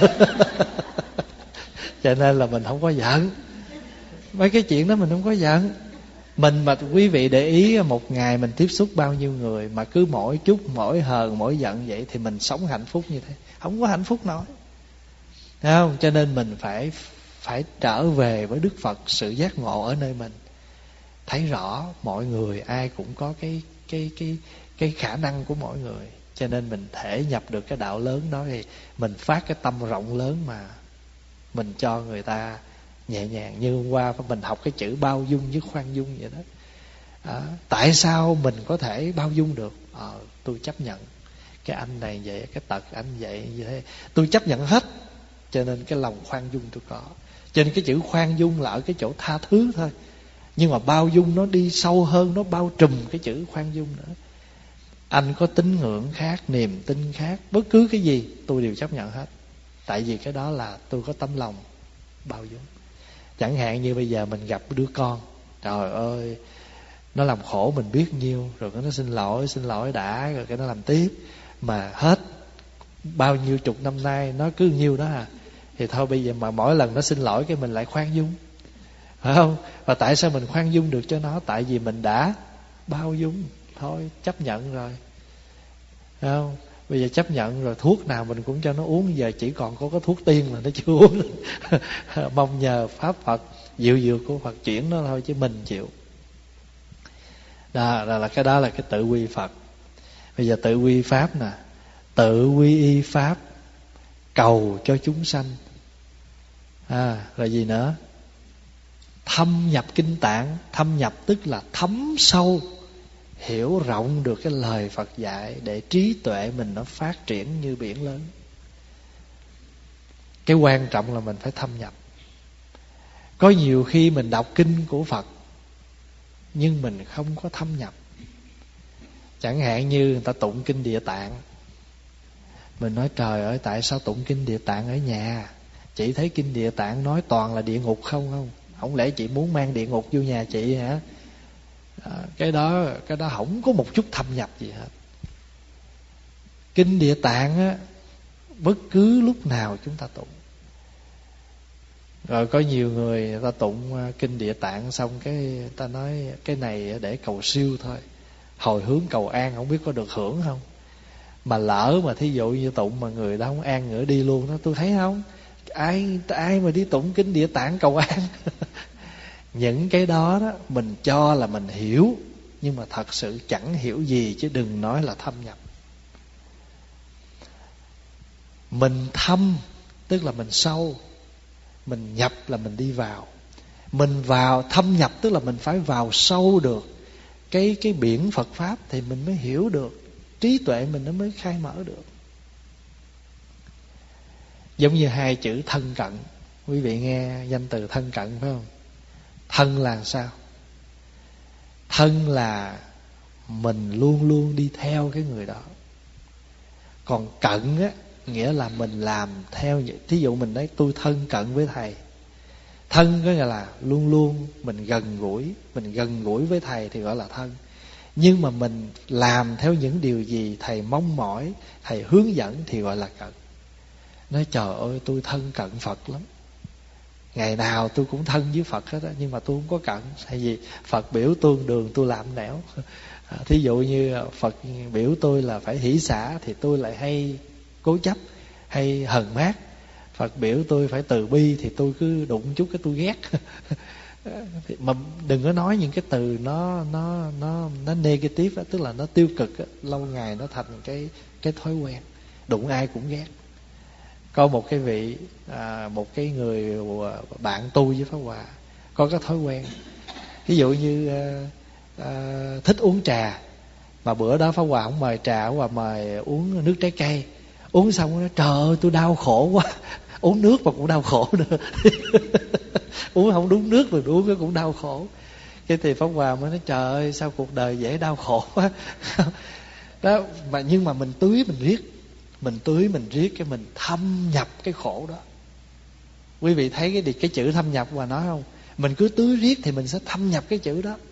Cho nên là mình không có giận. Mấy cái chuyện đó mình không có giận. Mình mà quý vị để ý một ngày mình tiếp xúc bao nhiêu người mà cứ mỗi chút, mỗi hờn, mỗi giận vậy thì mình sống hạnh phúc như thế. Không có hạnh phúc nổi. Thấy không? Cho nên mình phải phải trở về với Đức Phật, sự giác ngộ ở nơi mình. Thấy rõ mọi người ai cũng có cái cái cái cái khả năng của mỗi người. Cho nên mình thể nhập được cái đạo lớn đó thì mình phát cái tâm rộng lớn mà mình cho người ta nhẹ nhàng. Như hôm qua mình học cái chữ bao dung với khoan dung vậy đó. À, tại sao mình có thể bao dung được? Ờ, tôi chấp nhận cái anh này vậy, cái tật anh vậy như thế, tôi chấp nhận hết. Cho nên cái lòng khoan dung tôi có. Cho nên cái chữ khoan dung là ở cái chỗ tha thứ thôi. Nhưng mà bao dung nó đi sâu hơn, nó bao trùm cái chữ khoan dung nữa. Anh có tín ngưỡng khác, niềm tin khác, bất cứ cái gì tôi đều chấp nhận hết. Tại vì cái đó là tôi có tấm lòng bao dung. Chẳng hạn như bây giờ mình gặp đứa con, trời ơi, nó làm khổ mình biết nhiêu, rồi nó xin lỗi, xin lỗi đã, rồi cái nó làm tiếp. Mà hết bao nhiêu chục năm nay nó cứ nhiêu đó à. Thì thôi bây giờ mà mỗi lần nó xin lỗi cái mình lại khoan dung, phải không? Và tại sao mình khoan dung được cho nó? Tại vì mình đã bao dung. Thôi chấp nhận rồi, phải không? Bây giờ chấp nhận rồi, thuốc nào mình cũng cho nó uống. Giờ chỉ còn có cái thuốc tiên là nó chưa uống. Mong nhờ Pháp Phật dịu dược của Phật chuyển nó thôi, chứ mình chịu. Đó là, là cái đó là cái tự quy Phật. Bây giờ tự quy Pháp nè. Tự quy y Pháp, cầu cho chúng sanh. À, rồi gì nữa? Thâm nhập kinh tạng. Thâm nhập tức là thấm sâu, hiểu rộng được cái lời Phật dạy, để trí tuệ mình nó phát triển như biển lớn. Cái quan trọng là mình phải thâm nhập. Có nhiều khi mình đọc kinh của Phật nhưng mình không có thâm nhập. Chẳng hạn như người ta tụng kinh Địa Tạng, mình nói trời ơi, tại sao tụng kinh Địa Tạng ở nhà? Chị thấy kinh Địa Tạng nói toàn là địa ngục không không? Không lẽ chị muốn mang địa ngục vô nhà chị hả? À, cái đó cái đó không có một chút thâm nhập gì hết. Kinh Địa Tạng á, bất cứ lúc nào chúng ta tụng. Rồi có nhiều người, người ta tụng kinh Địa Tạng xong cái người ta nói cái này để cầu siêu thôi, hồi hướng cầu an, không biết có được hưởng không. Mà lỡ mà thí dụ như tụng mà người đó không an, người đi luôn đó. Tôi thấy không, ai ai mà đi tụng kinh Địa Tạng cầu an. Những cái đó đó mình cho là mình hiểu, nhưng mà thật sự chẳng hiểu gì, chứ đừng nói là thâm nhập. Mình thâm tức là mình sâu, mình nhập là mình đi vào. Mình vào thâm nhập tức là mình phải vào sâu được cái cái biển Phật Pháp thì mình mới hiểu được, trí tuệ mình nó mới khai mở được. Giống như hai chữ thân cận. Quý vị nghe danh từ thân cận phải không? Thân là sao? Thân là mình luôn luôn đi theo cái người đó. Còn cận á, nghĩa là mình làm theo. Thí dụ mình nói tôi thân cận với thầy. Thân có nghĩa là luôn luôn mình gần gũi. Mình gần gũi với thầy thì gọi là thân. Nhưng mà mình làm theo những điều gì thầy mong mỏi, thầy hướng dẫn thì gọi là cận. Nói trời ơi tôi thân cận Phật lắm, ngày nào tôi cũng thân với Phật hết á, nhưng mà tôi không có cận. Tại vì Phật biểu tôi đường tôi làm nẻo. Thí dụ như Phật biểu tôi là phải hỷ xả thì tôi lại hay cố chấp, hay hờn mát. Phật biểu tôi phải từ bi thì tôi cứ đụng chút cái tôi ghét. Mà đừng có nói những cái từ nó nó nó nó negative đó, tức là nó tiêu cực đó. Lâu ngày nó thành cái cái thói quen, đụng ai cũng ghét. Có một cái vị à, một cái người bạn tu với Pháp Hòa có cái thói quen, ví dụ như à, à, thích uống trà, mà bữa đó Pháp Hòa không mời trà, Pháp Hòa mời uống nước trái cây. Uống xong nó trời ơi tôi đau khổ quá. Uống nước mà cũng đau khổ nữa. Uống không đúng nước rồi uống cái cũng đau khổ. Cái thì Pháp Hòa mới nói trời ơi sao cuộc đời dễ đau khổ quá. Đó, mà nhưng mà mình tưới mình riết, mình tưới mình riết cái mình thâm nhập cái khổ đó. Quý vị thấy cái cái chữ thâm nhập Hòa nói không? Mình cứ tưới riết thì mình sẽ thâm nhập cái chữ đó.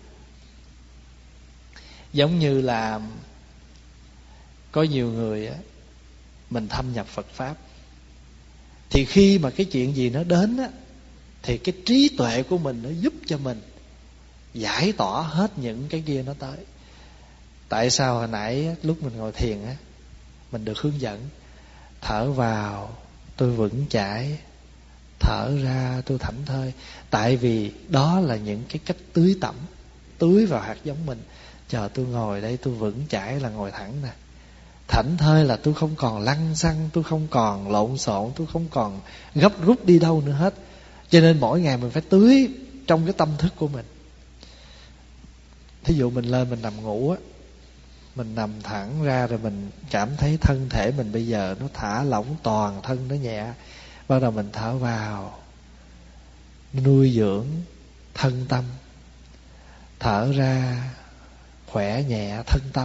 Giống như là có nhiều người á, mình thâm nhập Phật Pháp, thì khi mà cái chuyện gì nó đến á, thì cái trí tuệ của mình nó giúp cho mình giải tỏa hết những cái kia nó tới. Tại sao hồi nãy lúc mình ngồi thiền á, mình được hướng dẫn thở vào tôi vững chãi, thở ra tôi thảnh thơi. Tại vì đó là những cái cách tưới tẩm, tưới vào hạt giống mình. Chờ tôi ngồi đây tôi vững chãi là ngồi thẳng nè, thảnh thơi là tôi không còn lăng xăng, tôi không còn lộn xộn, tôi không còn gấp rút đi đâu nữa hết. Cho nên mỗi ngày mình phải tưới trong cái tâm thức của mình. Thí dụ mình lên mình nằm ngủ á, mình nằm thẳng ra rồi mình cảm thấy thân thể mình bây giờ nó thả lỏng, toàn thân nó nhẹ. Bắt đầu mình thở vào, nuôi dưỡng thân tâm. Thở ra, khỏe nhẹ thân tâm.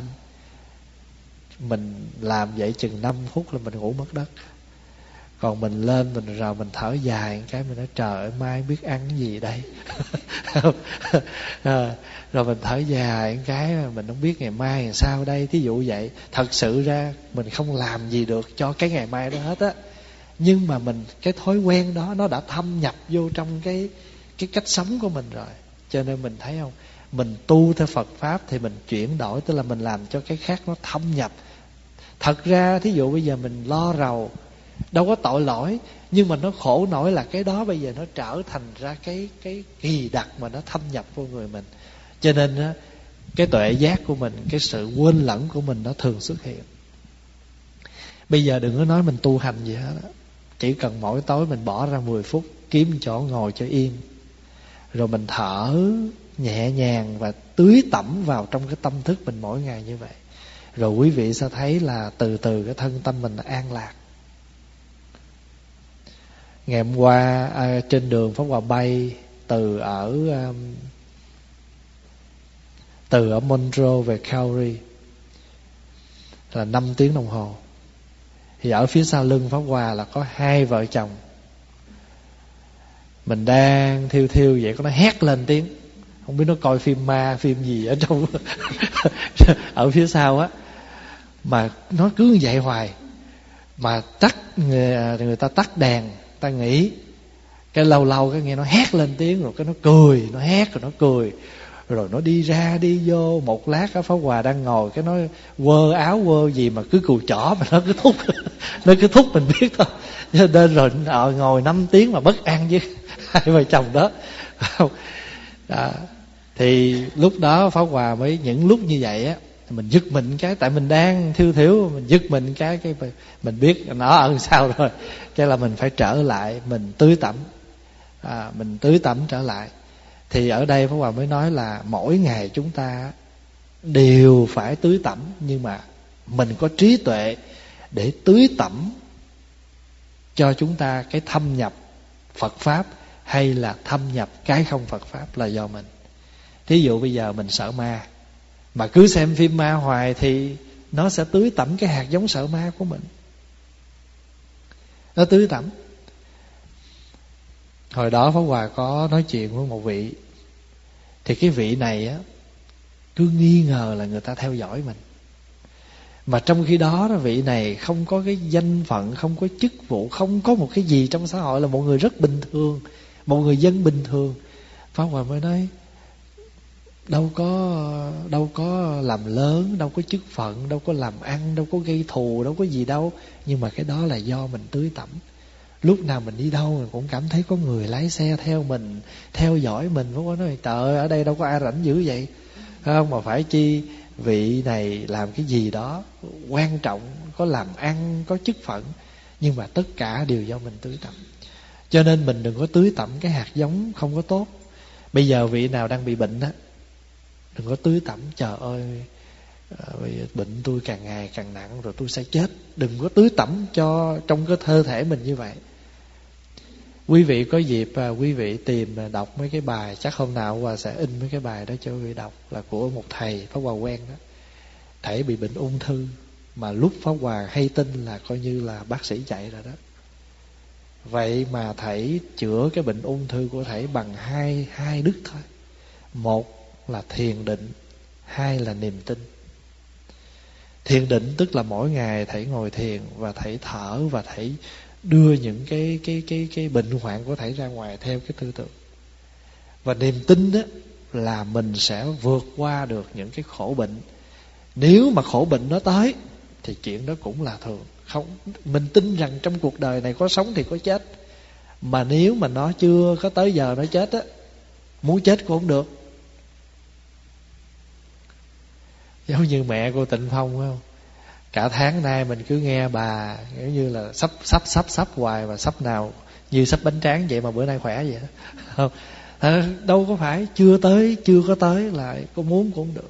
Mình làm vậy chừng năm phút là mình ngủ mất đất. Còn mình lên mình rồi mình thở dài cái mình nói trời ơi mai biết ăn cái gì đây. à, Rồi mình thở dài cái mình không biết ngày mai làm sao đây. Thí dụ vậy. Thật sự ra mình không làm gì được cho cái ngày mai đó hết á. Nhưng mà mình cái thói quen đó nó đã thâm nhập vô trong cái cái cách sống của mình rồi. Cho nên mình thấy không, mình tu theo Phật Pháp thì mình chuyển đổi, tức là mình làm cho cái khác nó thâm nhập. Thật ra thí dụ bây giờ mình lo rầu đâu có tội lỗi, nhưng mà nó khổ nổi là cái đó bây giờ nó trở thành ra cái cái kỳ đặc mà nó thâm nhập vô người mình. Cho nên á, cái tuệ giác của mình, cái sự quên lẫn của mình nó thường xuất hiện. Bây giờ đừng có nói mình tu hành gì hết á, chỉ cần mỗi tối mình bỏ ra mười phút kiếm chỗ ngồi cho yên, rồi mình thở nhẹ nhàng và tưới tẩm vào trong cái tâm thức mình mỗi ngày như vậy, rồi quý vị sẽ thấy là từ từ cái thân tâm mình an lạc. Ngày hôm qua à, trên đường Pháp Hòa bay từ ở um, từ ở Monroe về Calgary là năm tiếng đồng hồ. Thì ở phía sau lưng Pháp Hòa là có hai vợ chồng. Mình đang thiêu thiêu vậy, có nó hét lên tiếng, không biết nó coi phim ma phim gì ở trong ở phía sau á, mà nó cứ như vậy hoài. Mà tắt người, người ta tắt đèn, ta nghĩ cái lâu lâu cái nghe nó hét lên tiếng, rồi cái nó cười, nó hét rồi nó cười, rồi nó đi ra đi vô. Một lát á, Pháp Hòa đang ngồi cái nó quơ áo quơ gì mà cứ cùi chỏ mà nó cứ thúc nó cứ thúc mình biết thôi. Cho nên rồi họ ngồi năm tiếng mà bất an với hai vợ chồng đó. Đó. Thì lúc đó Pháp Hòa mới, những lúc như vậy á, mình giật mình cái, tại mình đang thiêu thiểu, mình giật mình cái cái mình biết nó ở sao rồi, cái là mình phải trở lại, mình tưới tẩm, à, mình tưới tẩm trở lại. Thì ở đây Pháp Hòa mới nói là mỗi ngày chúng ta đều phải tưới tẩm, nhưng mà mình có trí tuệ để tưới tẩm cho chúng ta cái thâm nhập Phật Pháp hay là thâm nhập cái không Phật Pháp là do mình. Thí dụ bây giờ mình sợ ma, mà cứ xem phim ma hoài thì nó sẽ tưới tẩm cái hạt giống sợ ma của mình. Nó tưới tẩm. Hồi đó Pháp Hòa có nói chuyện với một vị, thì cái vị này á cứ nghi ngờ là người ta theo dõi mình. Mà trong khi đó, đó vị này không có cái danh phận, không có chức vụ, không có một cái gì trong xã hội, là một người rất bình thường, một người dân bình thường. Pháp Hòa mới nói đâu có đâu có làm lớn, đâu có chức phận, đâu có làm ăn, đâu có gây thù, đâu có gì đâu. Nhưng mà cái đó là do mình tưới tẩm. Lúc nào mình đi đâu mình cũng cảm thấy có người lái xe theo mình, theo dõi mình. Pháp Hòa nói trời ơi, ở đây đâu có ai rảnh dữ vậy, không? Mà phải chi vị này làm cái gì đó quan trọng, có làm ăn, có chức phận, nhưng mà tất cả đều do mình tưới tẩm. Cho nên mình đừng có tưới tẩm cái hạt giống không có tốt. Bây giờ vị nào đang bị bệnh á, đừng có tưới tẩm trời ơi bệnh tôi càng ngày càng nặng rồi tôi sẽ chết. Đừng có tưới tẩm cho trong cái cơ thể mình như vậy. Quý vị có dịp quý vị tìm đọc mấy cái bài, chắc hôm nào Hòa sẽ in mấy cái bài đó cho quý vị đọc, là của một thầy Pháp Hòa quen đó. Thầy bị bệnh ung thư, mà lúc Pháp Hòa hay tin là coi như là bác sĩ chạy rồi đó. Vậy mà thầy chữa cái bệnh ung thư của thầy bằng hai hai đức thôi. Một là thiền định, hai là niềm tin. Thiền định tức là mỗi ngày thầy ngồi thiền và thầy thở, và thầy đưa những cái cái cái cái bệnh hoạn của thầy ra ngoài theo cái tư tưởng. Và niềm tin đó là mình sẽ vượt qua được những cái khổ bệnh. Nếu mà khổ bệnh nó tới thì chuyện đó cũng là thường. Không, mình tin rằng trong cuộc đời này có sống thì có chết. Mà nếu mà nó chưa có tới giờ nó chết á, muốn chết cũng không được. Giống như mẹ cô Tịnh Phong phải không? Cả tháng nay mình cứ nghe bà giống như là sắp sắp sắp sắp hoài, và sắp nào như sắp bánh tráng vậy mà bữa nay khỏe vậy đó. Không, à, đâu có phải chưa tới, chưa có tới là có muốn cũng không được.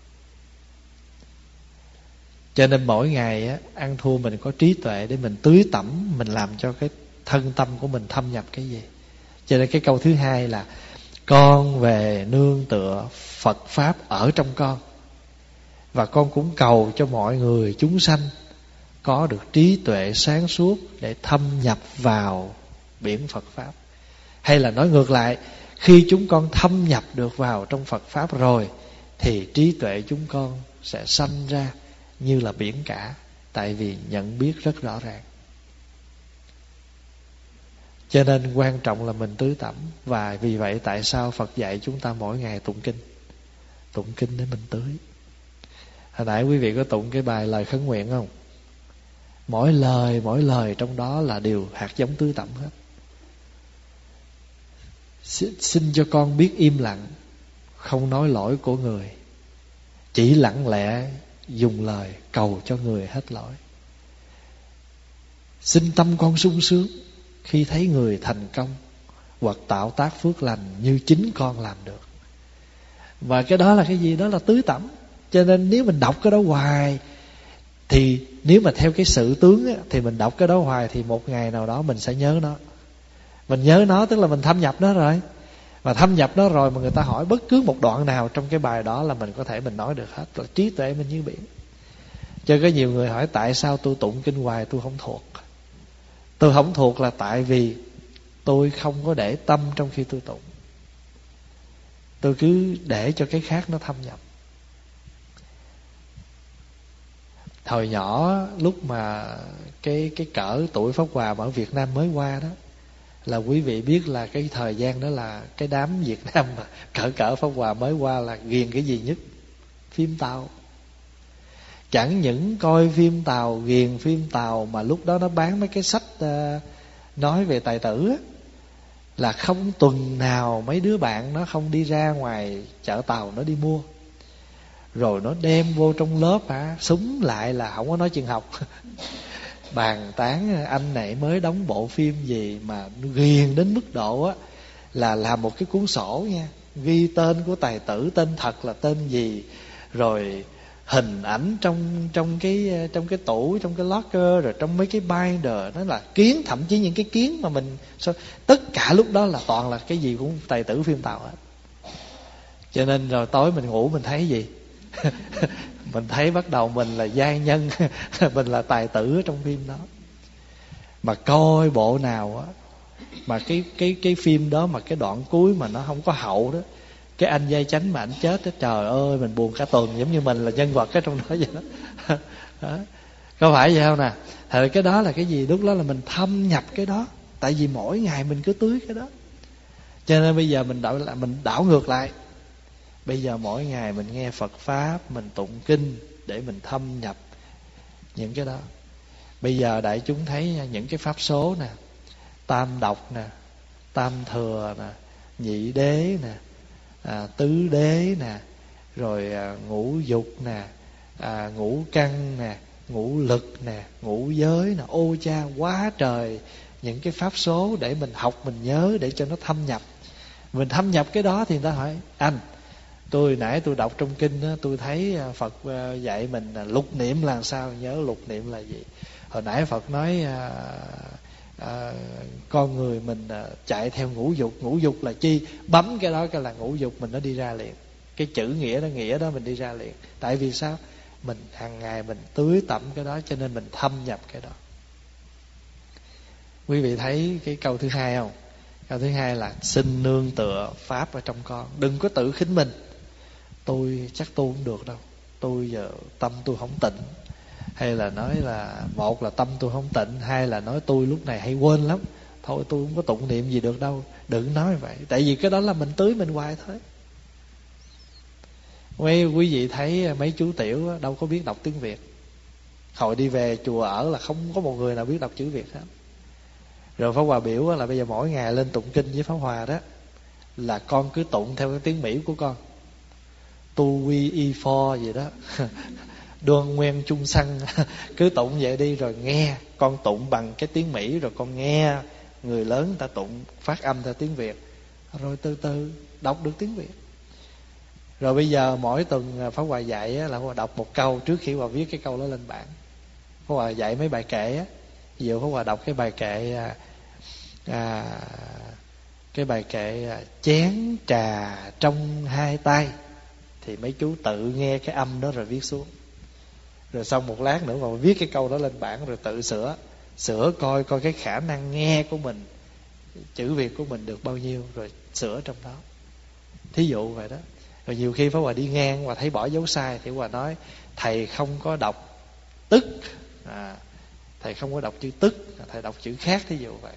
Cho nên mỗi ngày á, ăn thua mình có trí tuệ để mình tưới tẩm, mình làm cho cái thân tâm của mình thâm nhập cái gì. Cho nên cái câu thứ hai là con về nương tựa Phật Pháp ở trong con. Và con cũng cầu cho mọi người chúng sanh có được trí tuệ sáng suốt để thâm nhập vào biển Phật Pháp. Hay là nói ngược lại, khi chúng con thâm nhập được vào trong Phật Pháp rồi thì trí tuệ chúng con sẽ sanh ra như là biển cả, tại vì nhận biết rất rõ ràng. Cho nên quan trọng là mình tưới tẩm. Và vì vậy tại sao Phật dạy chúng ta mỗi ngày tụng kinh? Tụng kinh để mình tưới. Hồi nãy quý vị có tụng cái bài lời khấn nguyện không? Mỗi lời, mỗi lời trong đó là điều hạt giống tưới tẩm hết. Xin cho con biết im lặng, không nói lỗi của người, chỉ lặng lẽ dùng lời cầu cho người hết lỗi. Xin tâm con sung sướng khi thấy người thành công, hoặc tạo tác phước lành như chính con làm được. Và cái đó là cái gì? Đó là tưới tẩm. Cho nên nếu mình đọc cái đó hoài, thì nếu mà theo cái sự tướng á, thì mình đọc cái đó hoài thì một ngày nào đó mình sẽ nhớ nó. Mình nhớ nó tức là mình thâm nhập nó rồi. Và thâm nhập nó rồi mà người ta hỏi bất cứ một đoạn nào trong cái bài đó là mình có thể mình nói được hết. Là trí tuệ mình như biển. Cho có nhiều người hỏi tại sao tôi tụng kinh hoài tôi không thuộc. Tôi không thuộc là tại vì tôi không có để tâm trong khi tôi tụng. Tôi cứ để cho cái khác nó thâm nhập. Hồi nhỏ lúc mà cái cái cỡ tuổi Pháp Hòa ở Việt Nam mới qua đó, là quý vị biết là cái thời gian đó là cái đám Việt Nam mà cỡ cỡ Pháp Hòa mới qua là ghiền cái gì nhất? Phim Tàu. Chẳng những coi phim Tàu, ghiền phim Tàu, mà lúc đó nó bán mấy cái sách uh, nói về tài tử á, là không tuần nào mấy đứa bạn nó không đi ra ngoài chợ Tàu nó đi mua. Rồi nó đem vô trong lớp hả, súng lại là không có nói chuyện học. Bàn tán anh này mới đóng bộ phim gì mà ghiền đến mức độ á, là làm một cái cuốn sổ nha, ghi tên của tài tử, tên thật là tên gì, rồi hình ảnh trong trong cái trong cái tủ, trong cái locker, rồi trong mấy cái binder, nó là kiến, thậm chí những cái kiến mà mình tất cả lúc đó là toàn là cái gì cũng tài tử phim Tàu hết. Cho nên rồi tối mình ngủ mình thấy gì? Mình thấy bắt đầu mình là giai nhân, mình là tài tử trong phim đó. Mà coi bộ nào á, mà cái cái cái phim đó mà cái đoạn cuối mà nó không có hậu đó, cái anh Giai Chánh mà anh chết đó, trời ơi mình buồn cả tuần, giống như mình là nhân vật cái trong đó vậy đó. Đó. Có phải vậy không nè? Thì cái đó là cái gì? Lúc đó là mình thâm nhập cái đó. Tại vì mỗi ngày mình cứ tưới cái đó. Cho nên bây giờ mình đảo, mình đảo ngược lại. Bây giờ mỗi ngày mình nghe Phật Pháp, mình tụng kinh để mình thâm nhập những cái đó. Bây giờ đại chúng thấy những cái pháp số nè, tam độc nè, tam thừa nè, nhị đế nè, à, tứ đế nè, rồi à, ngũ dục nè, à, ngũ căn nè, ngũ lực nè, ngũ giới nè, ô cha quá trời những cái pháp số để mình học, mình nhớ để cho nó thâm nhập. Mình thâm nhập cái đó thì người ta hỏi anh, tôi nãy tôi đọc trong kinh đó, tôi thấy Phật dạy mình lục niệm là sao? Nhớ lục niệm là gì? Hồi nãy Phật nói à, à, con người mình à, chạy theo ngũ dục. Ngũ dục là chi? Bấm cái đó cái là ngũ dục mình nó đi ra liền. Cái chữ nghĩa đó, nghĩa đó mình đi ra liền. Tại vì sao? Mình hàng ngày mình tưới tẩm cái đó, cho nên mình thâm nhập cái đó. Quý vị thấy cái câu thứ hai không? Câu thứ hai là xin nương tựa Pháp ở trong con. Đừng có tự khinh mình. Tôi chắc tôi không được đâu, tôi giờ tâm tôi không tịnh. Hay là nói là một là tâm tôi không tịnh, hai là nói tôi lúc này hay quên lắm, thôi tôi không có tụng niệm gì được đâu. Đừng nói vậy. Tại vì cái đó là mình tưới mình hoài thôi. Quý, quý vị thấy mấy chú tiểu đâu có biết đọc tiếng Việt. Hồi đi về chùa ở là không có một người nào biết đọc chữ Việt hết. Rồi Pháp Hòa biểu là bây giờ mỗi ngày lên tụng kinh với Pháp Hòa đó, là con cứ tụng theo cái tiếng Mỹ của con, tu vi y pho gì đó, đoan nguyên chung sanh. Cứ tụng vậy đi, rồi nghe con tụng bằng cái tiếng Mỹ, rồi con nghe người lớn người ta tụng phát âm theo tiếng Việt, rồi từ từ đọc được tiếng Việt. Rồi bây giờ mỗi tuần Pháp Hòa dạy là Pháp Hòa đọc một câu trước khi Hòa viết cái câu đó lên bảng. Pháp Hòa dạy mấy bài kệ á, ví dụ Pháp Hòa đọc cái bài kệ à, à, cái bài kệ à, chén trà trong hai tay, thì mấy chú tự nghe cái âm đó rồi viết xuống. Rồi xong một lát nữa mà viết cái câu đó lên bảng, rồi tự sửa Sửa coi coi cái khả năng nghe của mình, chữ Việt của mình được bao nhiêu, rồi sửa trong đó. Thí dụ vậy đó. Rồi nhiều khi Pháp Hòa đi ngang và thấy bỏ dấu sai, thì Hòa nói thầy không có đọc tức, à, thầy không có đọc chữ tức, thầy đọc chữ khác, thí dụ vậy.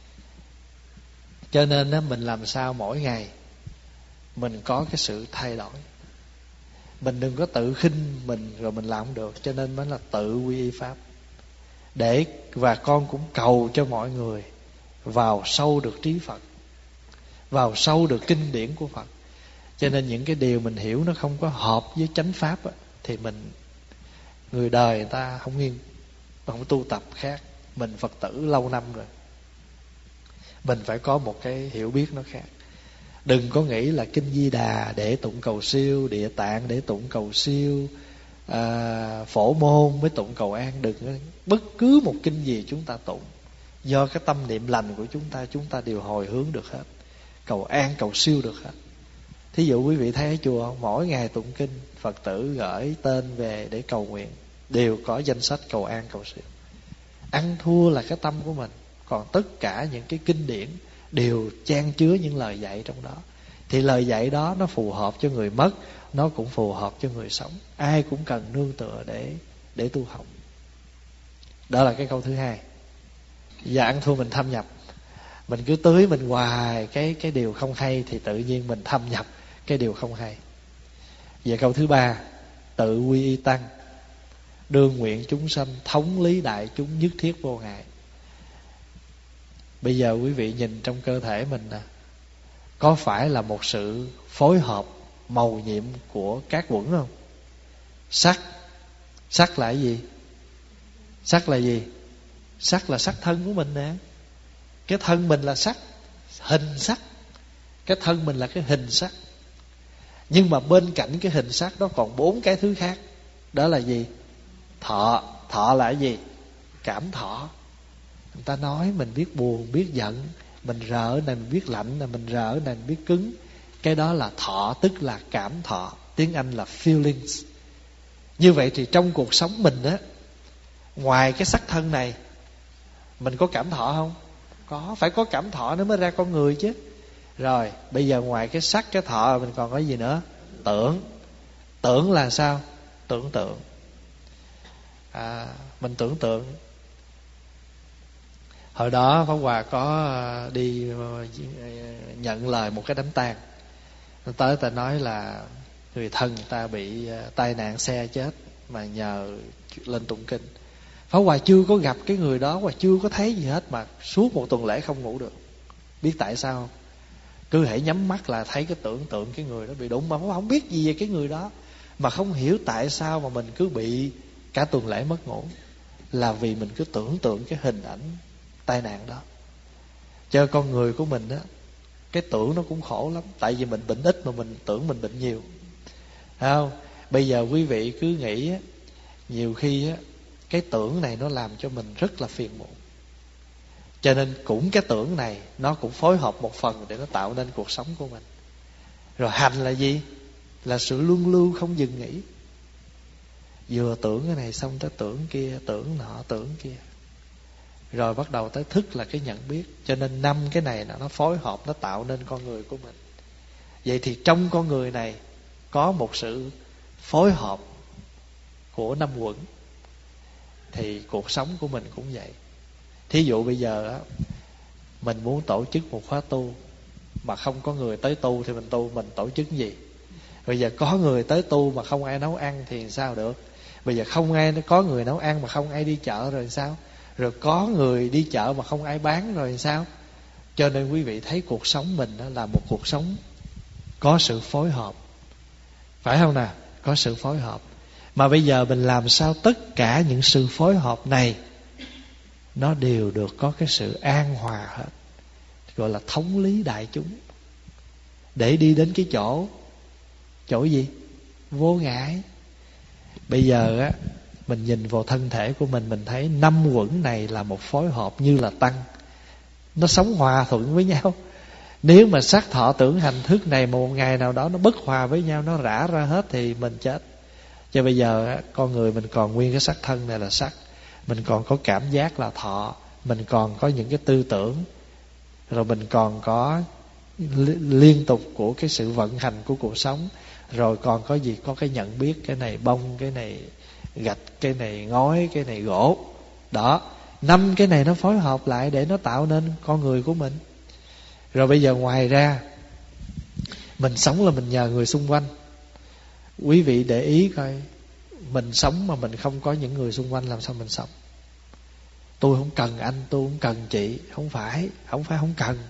Cho nên đó, mình làm sao mỗi ngày mình có cái sự thay đổi. Mình đừng có tự khinh mình rồi mình làm không được. Cho nên mới là tự quy y Pháp. Để và con cũng cầu cho mọi người vào sâu được trí Phật, vào sâu được kinh điển của Phật. Cho nên những cái điều mình hiểu nó không có hợp với chánh Pháp á, thì mình, người đời người ta không nghiên, không tu tập khác. Mình Phật tử lâu năm rồi, mình phải có một cái hiểu biết nó khác. Đừng có nghĩ là kinh Di Đà để tụng cầu siêu, Địa Tạng để tụng cầu siêu, à, Phổ Môn mới tụng cầu an. Đừng, bất cứ một kinh gì chúng ta tụng, do cái tâm niệm lành của chúng ta, chúng ta đều hồi hướng được hết, cầu an cầu siêu được hết. Thí dụ quý vị thấy ở chùa mỗi ngày tụng kinh, Phật tử gửi tên về để cầu nguyện, đều có danh sách cầu an cầu siêu. Ăn thua là cái tâm của mình. Còn tất cả những cái kinh điển đều chan chứa những lời dạy trong đó. Thì lời dạy đó nó phù hợp cho người mất, nó cũng phù hợp cho người sống. Ai cũng cần nương tựa để để tu học. Đó là cái câu thứ hai. Và ăn thua mình thâm nhập. Mình cứ tưới mình hoài cái cái điều không hay, thì tự nhiên mình thâm nhập cái điều không hay. Và câu thứ ba, tự quy y tăng, đương nguyện chúng sanh, thống lý đại chúng, nhất thiết vô ngại. Bây giờ quý vị nhìn trong cơ thể mình nè, có phải là một sự phối hợp màu nhiệm của các quẩn không? Sắc, sắc là cái gì? Sắc là gì? Sắc là sắc thân của mình nè. Cái thân mình là sắc, hình sắc. Cái thân mình là cái hình sắc. Nhưng mà bên cạnh cái hình sắc đó còn bốn cái thứ khác. Đó là gì? Thọ. Thọ là gì? Cảm thọ. Người ta nói mình biết buồn, biết giận, mình rỡ này, mình biết lạnh này, mình rỡ này, mình biết cứng. Cái đó là thọ, tức là cảm thọ. Tiếng Anh là feelings. Như vậy thì trong cuộc sống mình á, ngoài cái sắc thân này, mình có cảm thọ không? Có, phải có cảm thọ nó mới ra con người chứ. Rồi, bây giờ ngoài cái sắc, cái thọ, mình còn có gì nữa? Tưởng. Tưởng là sao? Tưởng tượng. À, mình tưởng tượng. Hồi đó Pháp Hòa có đi nhận lời một cái đám tang. Tới ta nói là người thân người ta bị tai nạn xe chết, mà nhờ lên tụng kinh. Pháp Hòa chưa có gặp cái người đó, và chưa có thấy gì hết, mà suốt một tuần lễ không ngủ được. Biết tại sao không? Cứ hễ nhắm mắt là thấy cái tưởng tượng cái người đó bị đụng, mà Pháp Hòa không biết gì về cái người đó, mà không hiểu tại sao mà mình cứ bị cả tuần lễ mất ngủ. Là vì mình cứ tưởng tượng cái hình ảnh tai nạn đó. Cho con người của mình á, cái tưởng nó cũng khổ lắm. Tại vì mình bệnh ít mà mình tưởng mình bệnh nhiều. Thấy không? Bây giờ quý vị cứ nghĩ á, nhiều khi á, cái tưởng này nó làm cho mình rất là phiền muộn. Cho nên cũng cái tưởng này nó cũng phối hợp một phần để nó tạo nên cuộc sống của mình. Rồi hành là gì? Là sự luân lưu không dừng nghỉ. Vừa tưởng cái này xong tới tưởng kia, tưởng nọ tưởng kia. Rồi bắt đầu tới thức là cái nhận biết. Cho nên năm cái này nó phối hợp, nó tạo nên con người của mình. Vậy thì trong con người này có một sự phối hợp của năm quẩn. Thì cuộc sống của mình cũng vậy. Thí dụ bây giờ á, mình muốn tổ chức một khóa tu, mà không có người tới tu thì mình tu, mình tổ chức cái gì? Bây giờ có người tới tu mà không ai nấu ăn thì sao được? Bây giờ không ai, có người nấu ăn mà không ai đi chợ rồi sao? Rồi có người đi chợ mà không ai bán rồi sao? Cho nên quý vị thấy cuộc sống mình đó là một cuộc sống có sự phối hợp. Phải không nào? Có sự phối hợp. Mà bây giờ mình làm sao tất cả những sự phối hợp này nó đều được có cái sự an hòa hết. Gọi là thống lý đại chúng. Để đi đến cái chỗ Chỗ gì? Vô ngại. Bây giờ á, mình nhìn vào thân thể của mình, mình thấy năm quẩn này là một phối hợp như là tăng. Nó sống hòa thuận với nhau. Nếu mà sắc thọ tưởng hành thức này một ngày nào đó nó bất hòa với nhau, nó rã ra hết thì mình chết. Cho bây giờ á, con người mình còn nguyên cái sắc thân này là sắc, mình còn có cảm giác là thọ, mình còn có những cái tư tưởng, rồi mình còn có liên tục của cái sự vận hành của cuộc sống. Rồi còn có gì? Có cái nhận biết, cái này bông, cái này gạch, cái này ngói, cái này gỗ. Đó, năm cái này nó phối hợp lại để nó tạo nên con người của mình. Rồi bây giờ ngoài ra, mình sống là mình nhờ người xung quanh. Quý vị để ý coi, mình sống mà mình không có những người xung quanh làm sao mình sống? Tôi không cần anh, tôi không cần chị. Không phải, không phải không cần.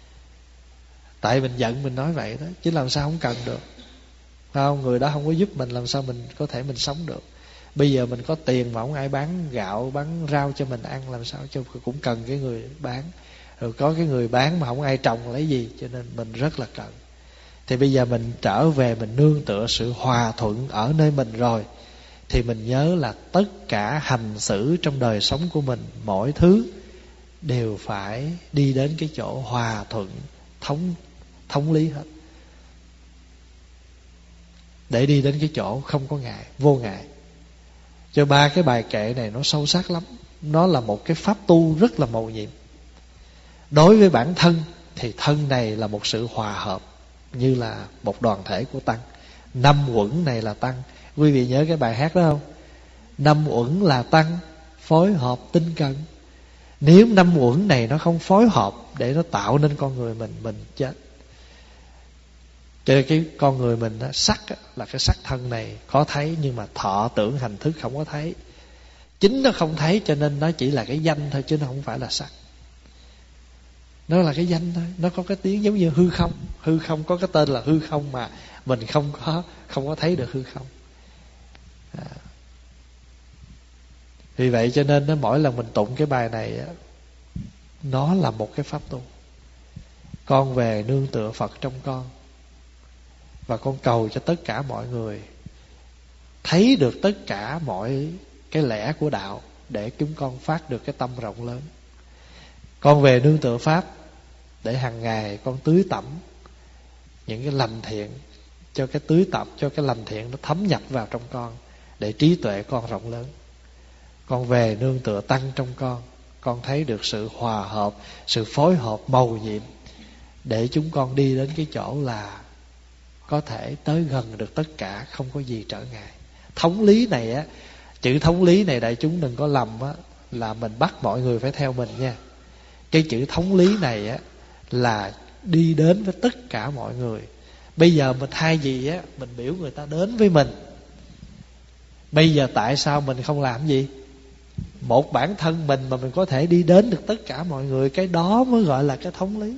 Tại mình giận mình nói vậy đó, chứ làm sao không cần được. Không, người đó không có giúp mình, làm sao mình có thể mình sống được. Bây giờ mình có tiền mà không ai bán gạo, bán rau cho mình ăn, làm sao cho cũng cần cái người bán. Rồi có cái người bán mà không ai trồng lấy gì, cho nên mình rất là cần. Thì bây giờ mình trở về, mình nương tựa sự hòa thuận ở nơi mình rồi, thì mình nhớ là tất cả hành xử trong đời sống của mình, mỗi thứ đều phải đi đến cái chỗ hòa thuận, thống, thống lý hết. Để đi đến cái chỗ không có ngại, vô ngại. Cho ba cái bài kệ này nó sâu sắc lắm. Nó là một cái pháp tu rất là mầu nhiệm. Đối với bản thân thì thân này là một sự hòa hợp, như là một đoàn thể của tăng. Năm uẩn này là tăng. Quý vị nhớ cái bài hát đó không? Năm uẩn là tăng, phối hợp tinh cần. Nếu năm uẩn này nó không phối hợp để nó tạo nên con người mình, mình chết. Cho nên cái con người mình đó, sắc đó, là cái sắc thân này có thấy, nhưng mà thọ tưởng hành thức không có thấy. Chính nó không thấy, cho nên nó chỉ là cái danh thôi, chứ nó không phải là sắc. Nó là cái danh thôi. Nó có cái tiếng giống như hư không. Hư không có cái tên là hư không, mà mình không có Không có thấy được hư không. à. Vì vậy cho nên nó, mỗi lần mình tụng cái bài này, nó là một cái pháp tu. Con về nương tựa Phật trong con, và con cầu cho tất cả mọi người thấy được tất cả mọi cái lẽ của đạo, để chúng con phát được cái tâm rộng lớn. Con về nương tựa Pháp để hàng ngày con tưới tẩm những cái lành thiện, cho cái tưới tẩm, cho cái lành thiện nó thấm nhập vào trong con, để trí tuệ con rộng lớn. Con về nương tựa Tăng trong con, con thấy được sự hòa hợp, sự phối hợp mầu nhiệm, để chúng con đi đến cái chỗ là có thể tới gần được tất cả, không có gì trở ngại. Thống lý này á, chữ thống lý này đại chúng đừng có lầm á, là mình bắt mọi người phải theo mình nha. Cái chữ thống lý này á là đi đến với tất cả mọi người. Bây giờ mình thay vì á mình biểu người ta đến với mình, bây giờ tại sao mình không làm gì? Một bản thân mình mà mình có thể đi đến được tất cả mọi người, cái đó mới gọi là cái thống lý.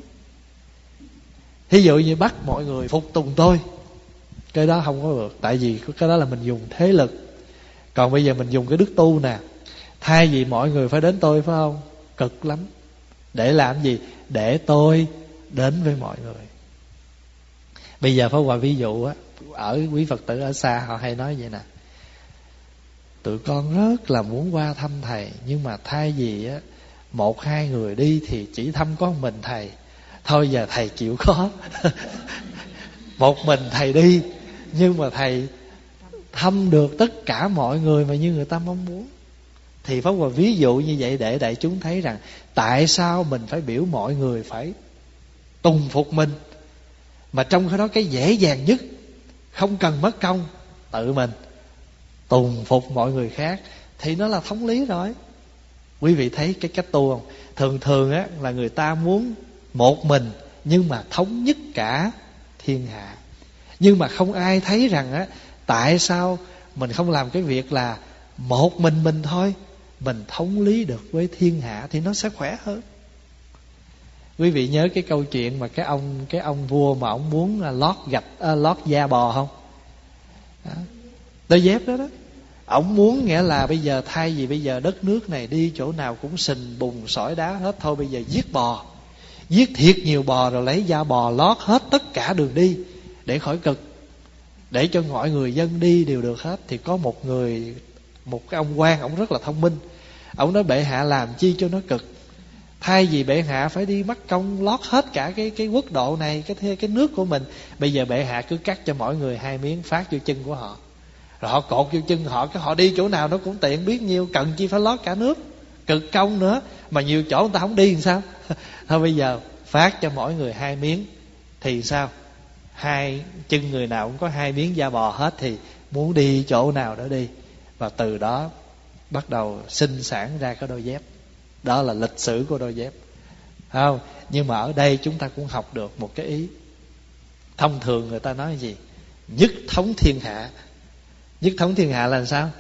Ví dụ như bắt mọi người phục tùng tôi, cái đó không có được, tại vì cái đó là mình dùng thế lực. Còn bây giờ mình dùng cái đức tu nè, thay vì mọi người phải đến tôi, phải không? Cực lắm. Để làm gì? Để tôi đến với mọi người. Bây giờ Pháp Hòa ví dụ á, ở quý Phật tử ở xa họ hay nói vậy nè: tụi con rất là muốn qua thăm thầy, nhưng mà thay vì á một hai người đi thì chỉ thăm có một mình thầy. Thôi giờ thầy chịu khó một mình thầy đi, nhưng mà thầy thăm được tất cả mọi người mà như người ta mong muốn. Thì Pháp Hòa ví dụ như vậy để đại chúng thấy rằng tại sao mình phải biểu mọi người phải tùng phục mình, mà trong cái đó cái dễ dàng nhất, không cần mất công, tự mình tùng phục mọi người khác, thì nó là thống lý rồi. Quý vị thấy cái cách tu không? Thường thường á là người ta muốn một mình nhưng mà thống nhất cả thiên hạ. Nhưng mà không ai thấy rằng á, tại sao mình không làm cái việc là một mình mình thôi, mình thống lý được với thiên hạ thì nó sẽ khỏe hơn. Quý vị nhớ cái câu chuyện mà cái ông cái ông vua mà ông muốn lót gạch à, lót da bò không? Đó, đôi dép đó đó. Ông muốn nghĩa là bây giờ thay vì bây giờ đất nước này đi chỗ nào cũng sình bùn sỏi đá hết, thôi bây giờ giết bò, giết thiệt nhiều bò rồi lấy da bò lót hết tất cả đường đi để khỏi cực, để cho mọi người dân đi đều được hết. Thì có một người, một cái ông quan, ông rất là thông minh. Ông nói bệ hạ làm chi cho nó cực, thay vì bệ hạ phải đi mất công lót hết cả cái cái quốc độ này, cái cái nước của mình, bây giờ bệ hạ cứ cắt cho mỗi người hai miếng phát vô chân của họ, rồi họ cột vô chân họ, cái họ đi chỗ nào nó cũng tiện biết nhiêu, cần chi phải lót cả nước, cực công nữa, mà nhiều chỗ người ta không đi làm sao. Thôi bây giờ phát cho mỗi người hai miếng, thì sao? Hai chân người nào cũng có hai miếng da bò hết, thì muốn đi chỗ nào đó đi. Và từ đó bắt đầu sinh sản ra cái đôi dép. Đó là lịch sử của đôi dép, không? Nhưng mà ở đây chúng ta cũng học được một cái ý. Thông thường người ta nói gì? Nhất thống thiên hạ. Nhất thống thiên hạ là sao?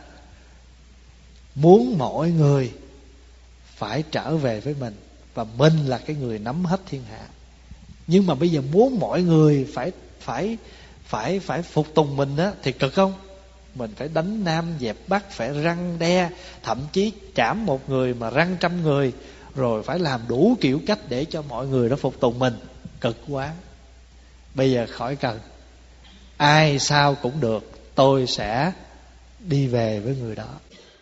Muốn mọi người phải trở về với mình, và mình là cái người nắm hết thiên hạ. Nhưng mà bây giờ muốn mọi người phải phải phải phải phục tùng mình á thì cực không? Mình phải đánh Nam dẹp Bắc, phải răn đe, thậm chí trảm một người mà răn trăm người, rồi phải làm đủ kiểu cách để cho mọi người đó phục tùng mình. Cực quá. Bây giờ khỏi cần, ai sao cũng được, tôi sẽ đi về với người đó.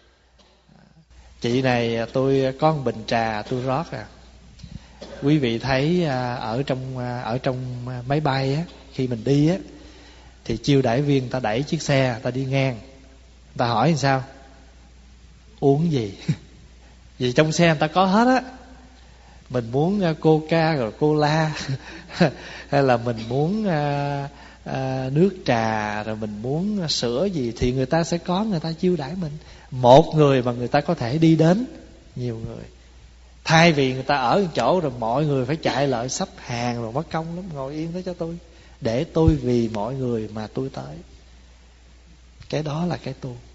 Chị này tôi có một bình trà tôi rót à. Quý vị thấy ở trong ở trong máy bay á, khi mình đi á, thì chiêu đãi viên ta đẩy chiếc xe, ta đi ngang, ta hỏi làm sao? Uống gì? Vì trong xe người ta có hết á. Mình muốn Coca rồi Cola hay là mình muốn à, à, nước trà, rồi mình muốn sữa gì thì người ta sẽ có, người ta chiêu đãi mình. Một người mà người ta có thể đi đến nhiều người, thay vì người ta ở một chỗ rồi mọi người phải chạy lại sắp hàng rồi mất công lắm. Ngồi yên đó cho tôi, để tôi vì mọi người mà tôi tới. Cái đó là cái tu.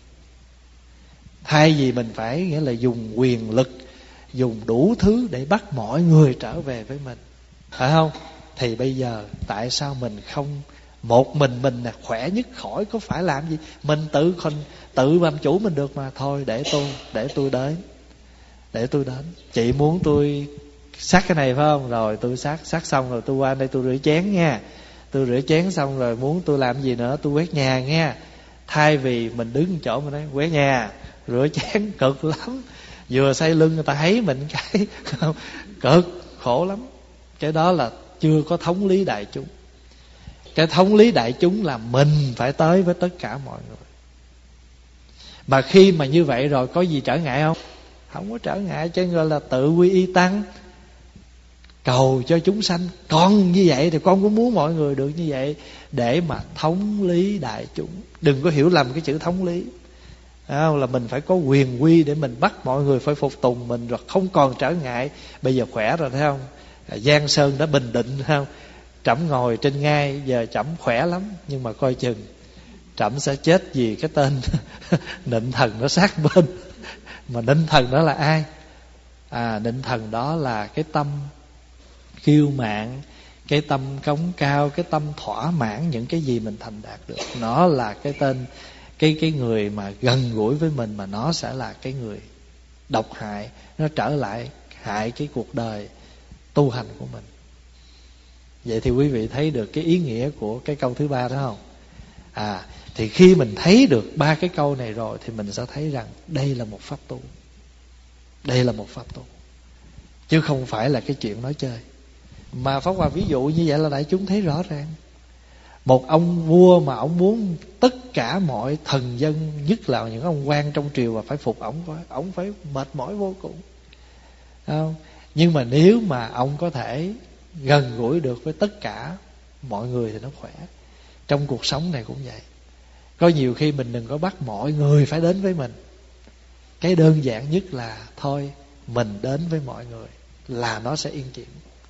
Thay vì mình phải nghĩa là dùng quyền lực, dùng đủ thứ để bắt mọi người trở về với mình, phải không? Thì bây giờ tại sao mình không một mình mình là khỏe nhất, khỏi có phải làm gì, mình tự tự làm chủ mình được mà. Thôi để tôi để tôi đến, để tôi đến. Chị muốn tôi sát cái này phải không? Rồi tôi sát sát xong rồi tôi qua đây tôi rửa chén nha. Tôi rửa chén xong rồi muốn tôi làm gì nữa, tôi quét nhà nha. Thay vì mình đứng chỗ mình nói quét nhà, rửa chén cực lắm, vừa xây lưng người ta thấy mình cái cực khổ lắm. Cái đó là chưa có thống lý đại chúng. Cái thống lý đại chúng là mình phải tới với tất cả mọi người. Mà khi mà như vậy rồi có gì trở ngại không? Không có trở ngại, cho nên gọi là tự quy y tăng, cầu cho chúng sanh. Con như vậy thì con cũng muốn mọi người được như vậy, để mà thống lý đại chúng. Đừng có hiểu lầm cái chữ thống lý à, là mình phải có quyền quy để mình bắt mọi người phải phục tùng mình, rồi không còn trở ngại. Bây giờ khỏe rồi thấy không? Giang Sơn đã bình định thấy không? Trẫm ngồi trên ngai, giờ trẫm khỏe lắm, nhưng mà coi chừng trẫm sẽ chết vì cái tên nịnh thần nó sát bên. Mà nịnh thần đó là ai? À, nịnh thần đó là cái tâm kiêu mạn, cái tâm cống cao, cái tâm thỏa mãn những cái gì mình thành đạt được. Nó là cái tên, cái cái người mà gần gũi với mình, mà nó sẽ là cái người độc hại, nó trở lại hại cái cuộc đời tu hành của mình. Vậy thì quý vị thấy được cái ý nghĩa của cái câu thứ ba đó không? À, thì khi mình thấy được ba cái câu này rồi thì mình sẽ thấy rằng đây là một pháp tu. Đây là một pháp tu, chứ không phải là cái chuyện nói chơi. Mà Pháp Hòa ví dụ như vậy là đại chúng thấy rõ ràng. Một ông vua mà ông muốn tất cả mọi thần dân, nhất là những ông quan trong triều, và phải phục ổng, ổng phải mệt mỏi vô cùng, không? Nhưng mà nếu mà ông có thể gần gũi được với tất cả mọi người thì nó khỏe. Trong cuộc sống này cũng vậy. Có nhiều khi mình đừng có bắt mọi người phải đến với mình. Cái đơn giản nhất là thôi mình đến với mọi người là nó sẽ yên chuyện.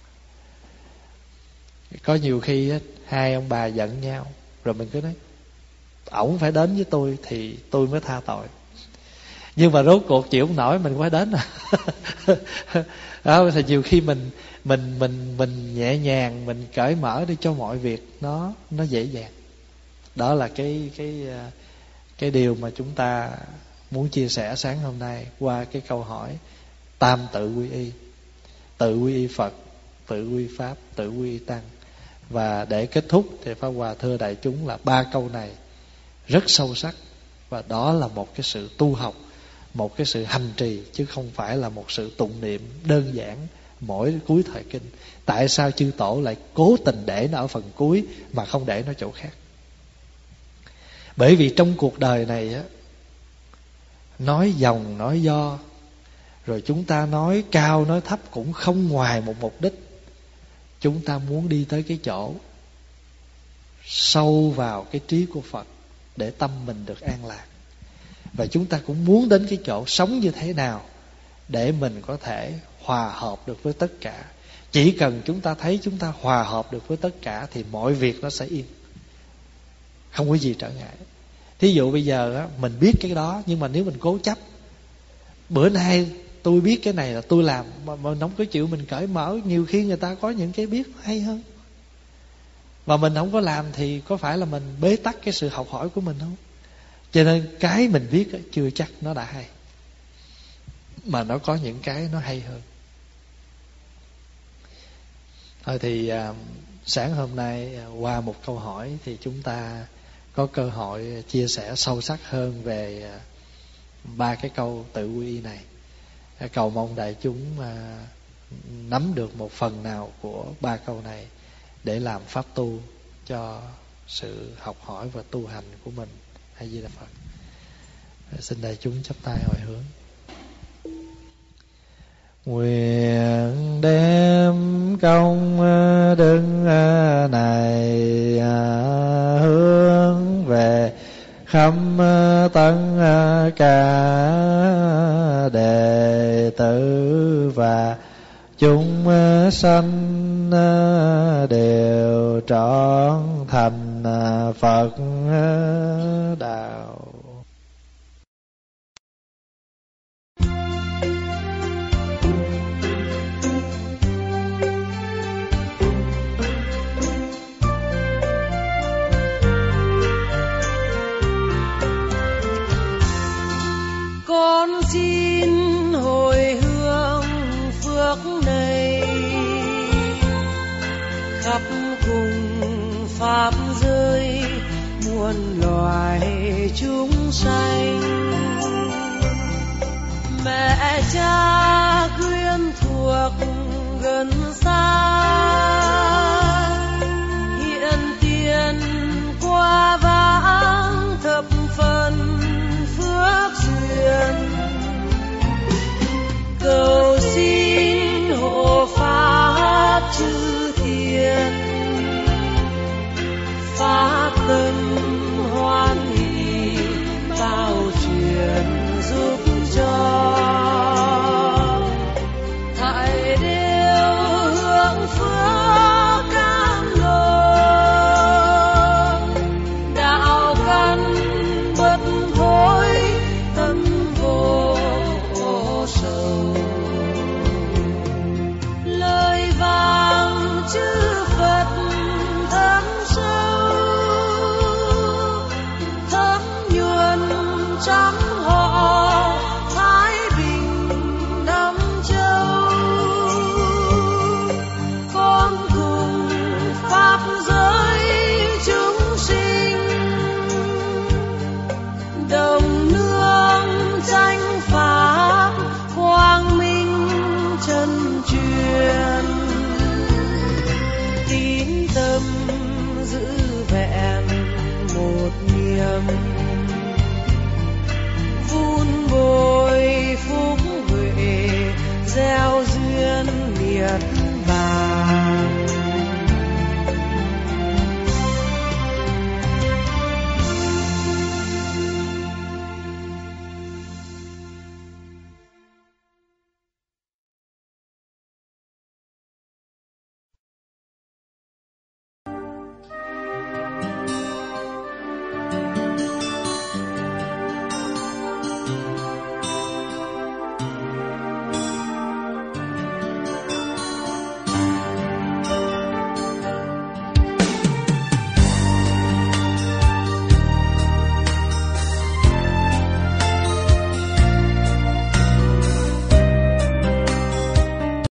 Có nhiều khi hai ông bà giận nhau, rồi mình cứ nói ổng phải đến với tôi thì tôi mới tha tội. Nhưng mà rốt cuộc chịu không nổi, mình phải đến à. Đó, thì nhiều khi mình mình mình mình nhẹ nhàng, mình cởi mở để cho mọi việc nó nó dễ dàng. Đó là cái cái cái điều mà chúng ta muốn chia sẻ sáng hôm nay qua cái câu hỏi tam tự quy y. Tự quy y Phật, tự quy Pháp, tự quy Tăng. Và để kết thúc thì Pháp Hòa thưa đại chúng là ba câu này rất sâu sắc, và đó là một cái sự tu học, một cái sự hành trì, chứ không phải là một sự tụng niệm đơn giản mỗi cuối thời kinh. Tại sao chư tổ lại cố tình để nó ở phần cuối mà không để nó chỗ khác? Bởi vì trong cuộc đời này á, nói dòng nói do, rồi chúng ta nói cao nói thấp cũng không ngoài một mục đích. Chúng ta muốn đi tới cái chỗ sâu vào cái trí của Phật để tâm mình được an lạc. Và chúng ta cũng muốn đến cái chỗ sống như thế nào để mình có thể hòa hợp được với tất cả. Chỉ cần chúng ta thấy chúng ta hòa hợp được với tất cả thì mọi việc nó sẽ yên, không có gì trở ngại. Thí dụ bây giờ á, mình biết cái đó, nhưng mà nếu mình cố chấp, bữa nay tôi biết cái này là tôi làm, mà mình không có chịu mình cởi mở, nhiều khi người ta có những cái biết hay hơn mà mình không có làm, thì có phải là mình bế tắc cái sự học hỏi của mình không? Cho nên cái mình biết á, chưa chắc nó đã hay, mà nó có những cái nó hay hơn. Thôi thì à, sáng hôm nay à, qua một câu hỏi thì chúng ta có cơ hội chia sẻ sâu sắc hơn về à, ba cái câu tự quy y này. Cầu mong đại chúng à, nắm được một phần nào của ba câu này để làm pháp tu cho sự học hỏi và tu hành của mình. A Di Đà Phật. Xin đại chúng chắp tay hồi hướng. Nguyện đem công đức này hướng về khắp tất cả đệ tử và chúng sanh đều trọn thành Phật đạo. Con xin hồi hướng phước này khắp cùng pháp giới muôn loài. loài chúng sanh. Mẹ cha quyến thuộc gần xa, hiện tiền qua vãng thập phần phước duyên. Cầu xin hộ pháp chư thiên, pháp tân hoan hỷ bao truyền giúp cho. Thảy đều hướng phước cam lộ, đạo căn bất hối tâm vô sầu. Lời vang chư Phật thấm sâu, thấm nhuần trăm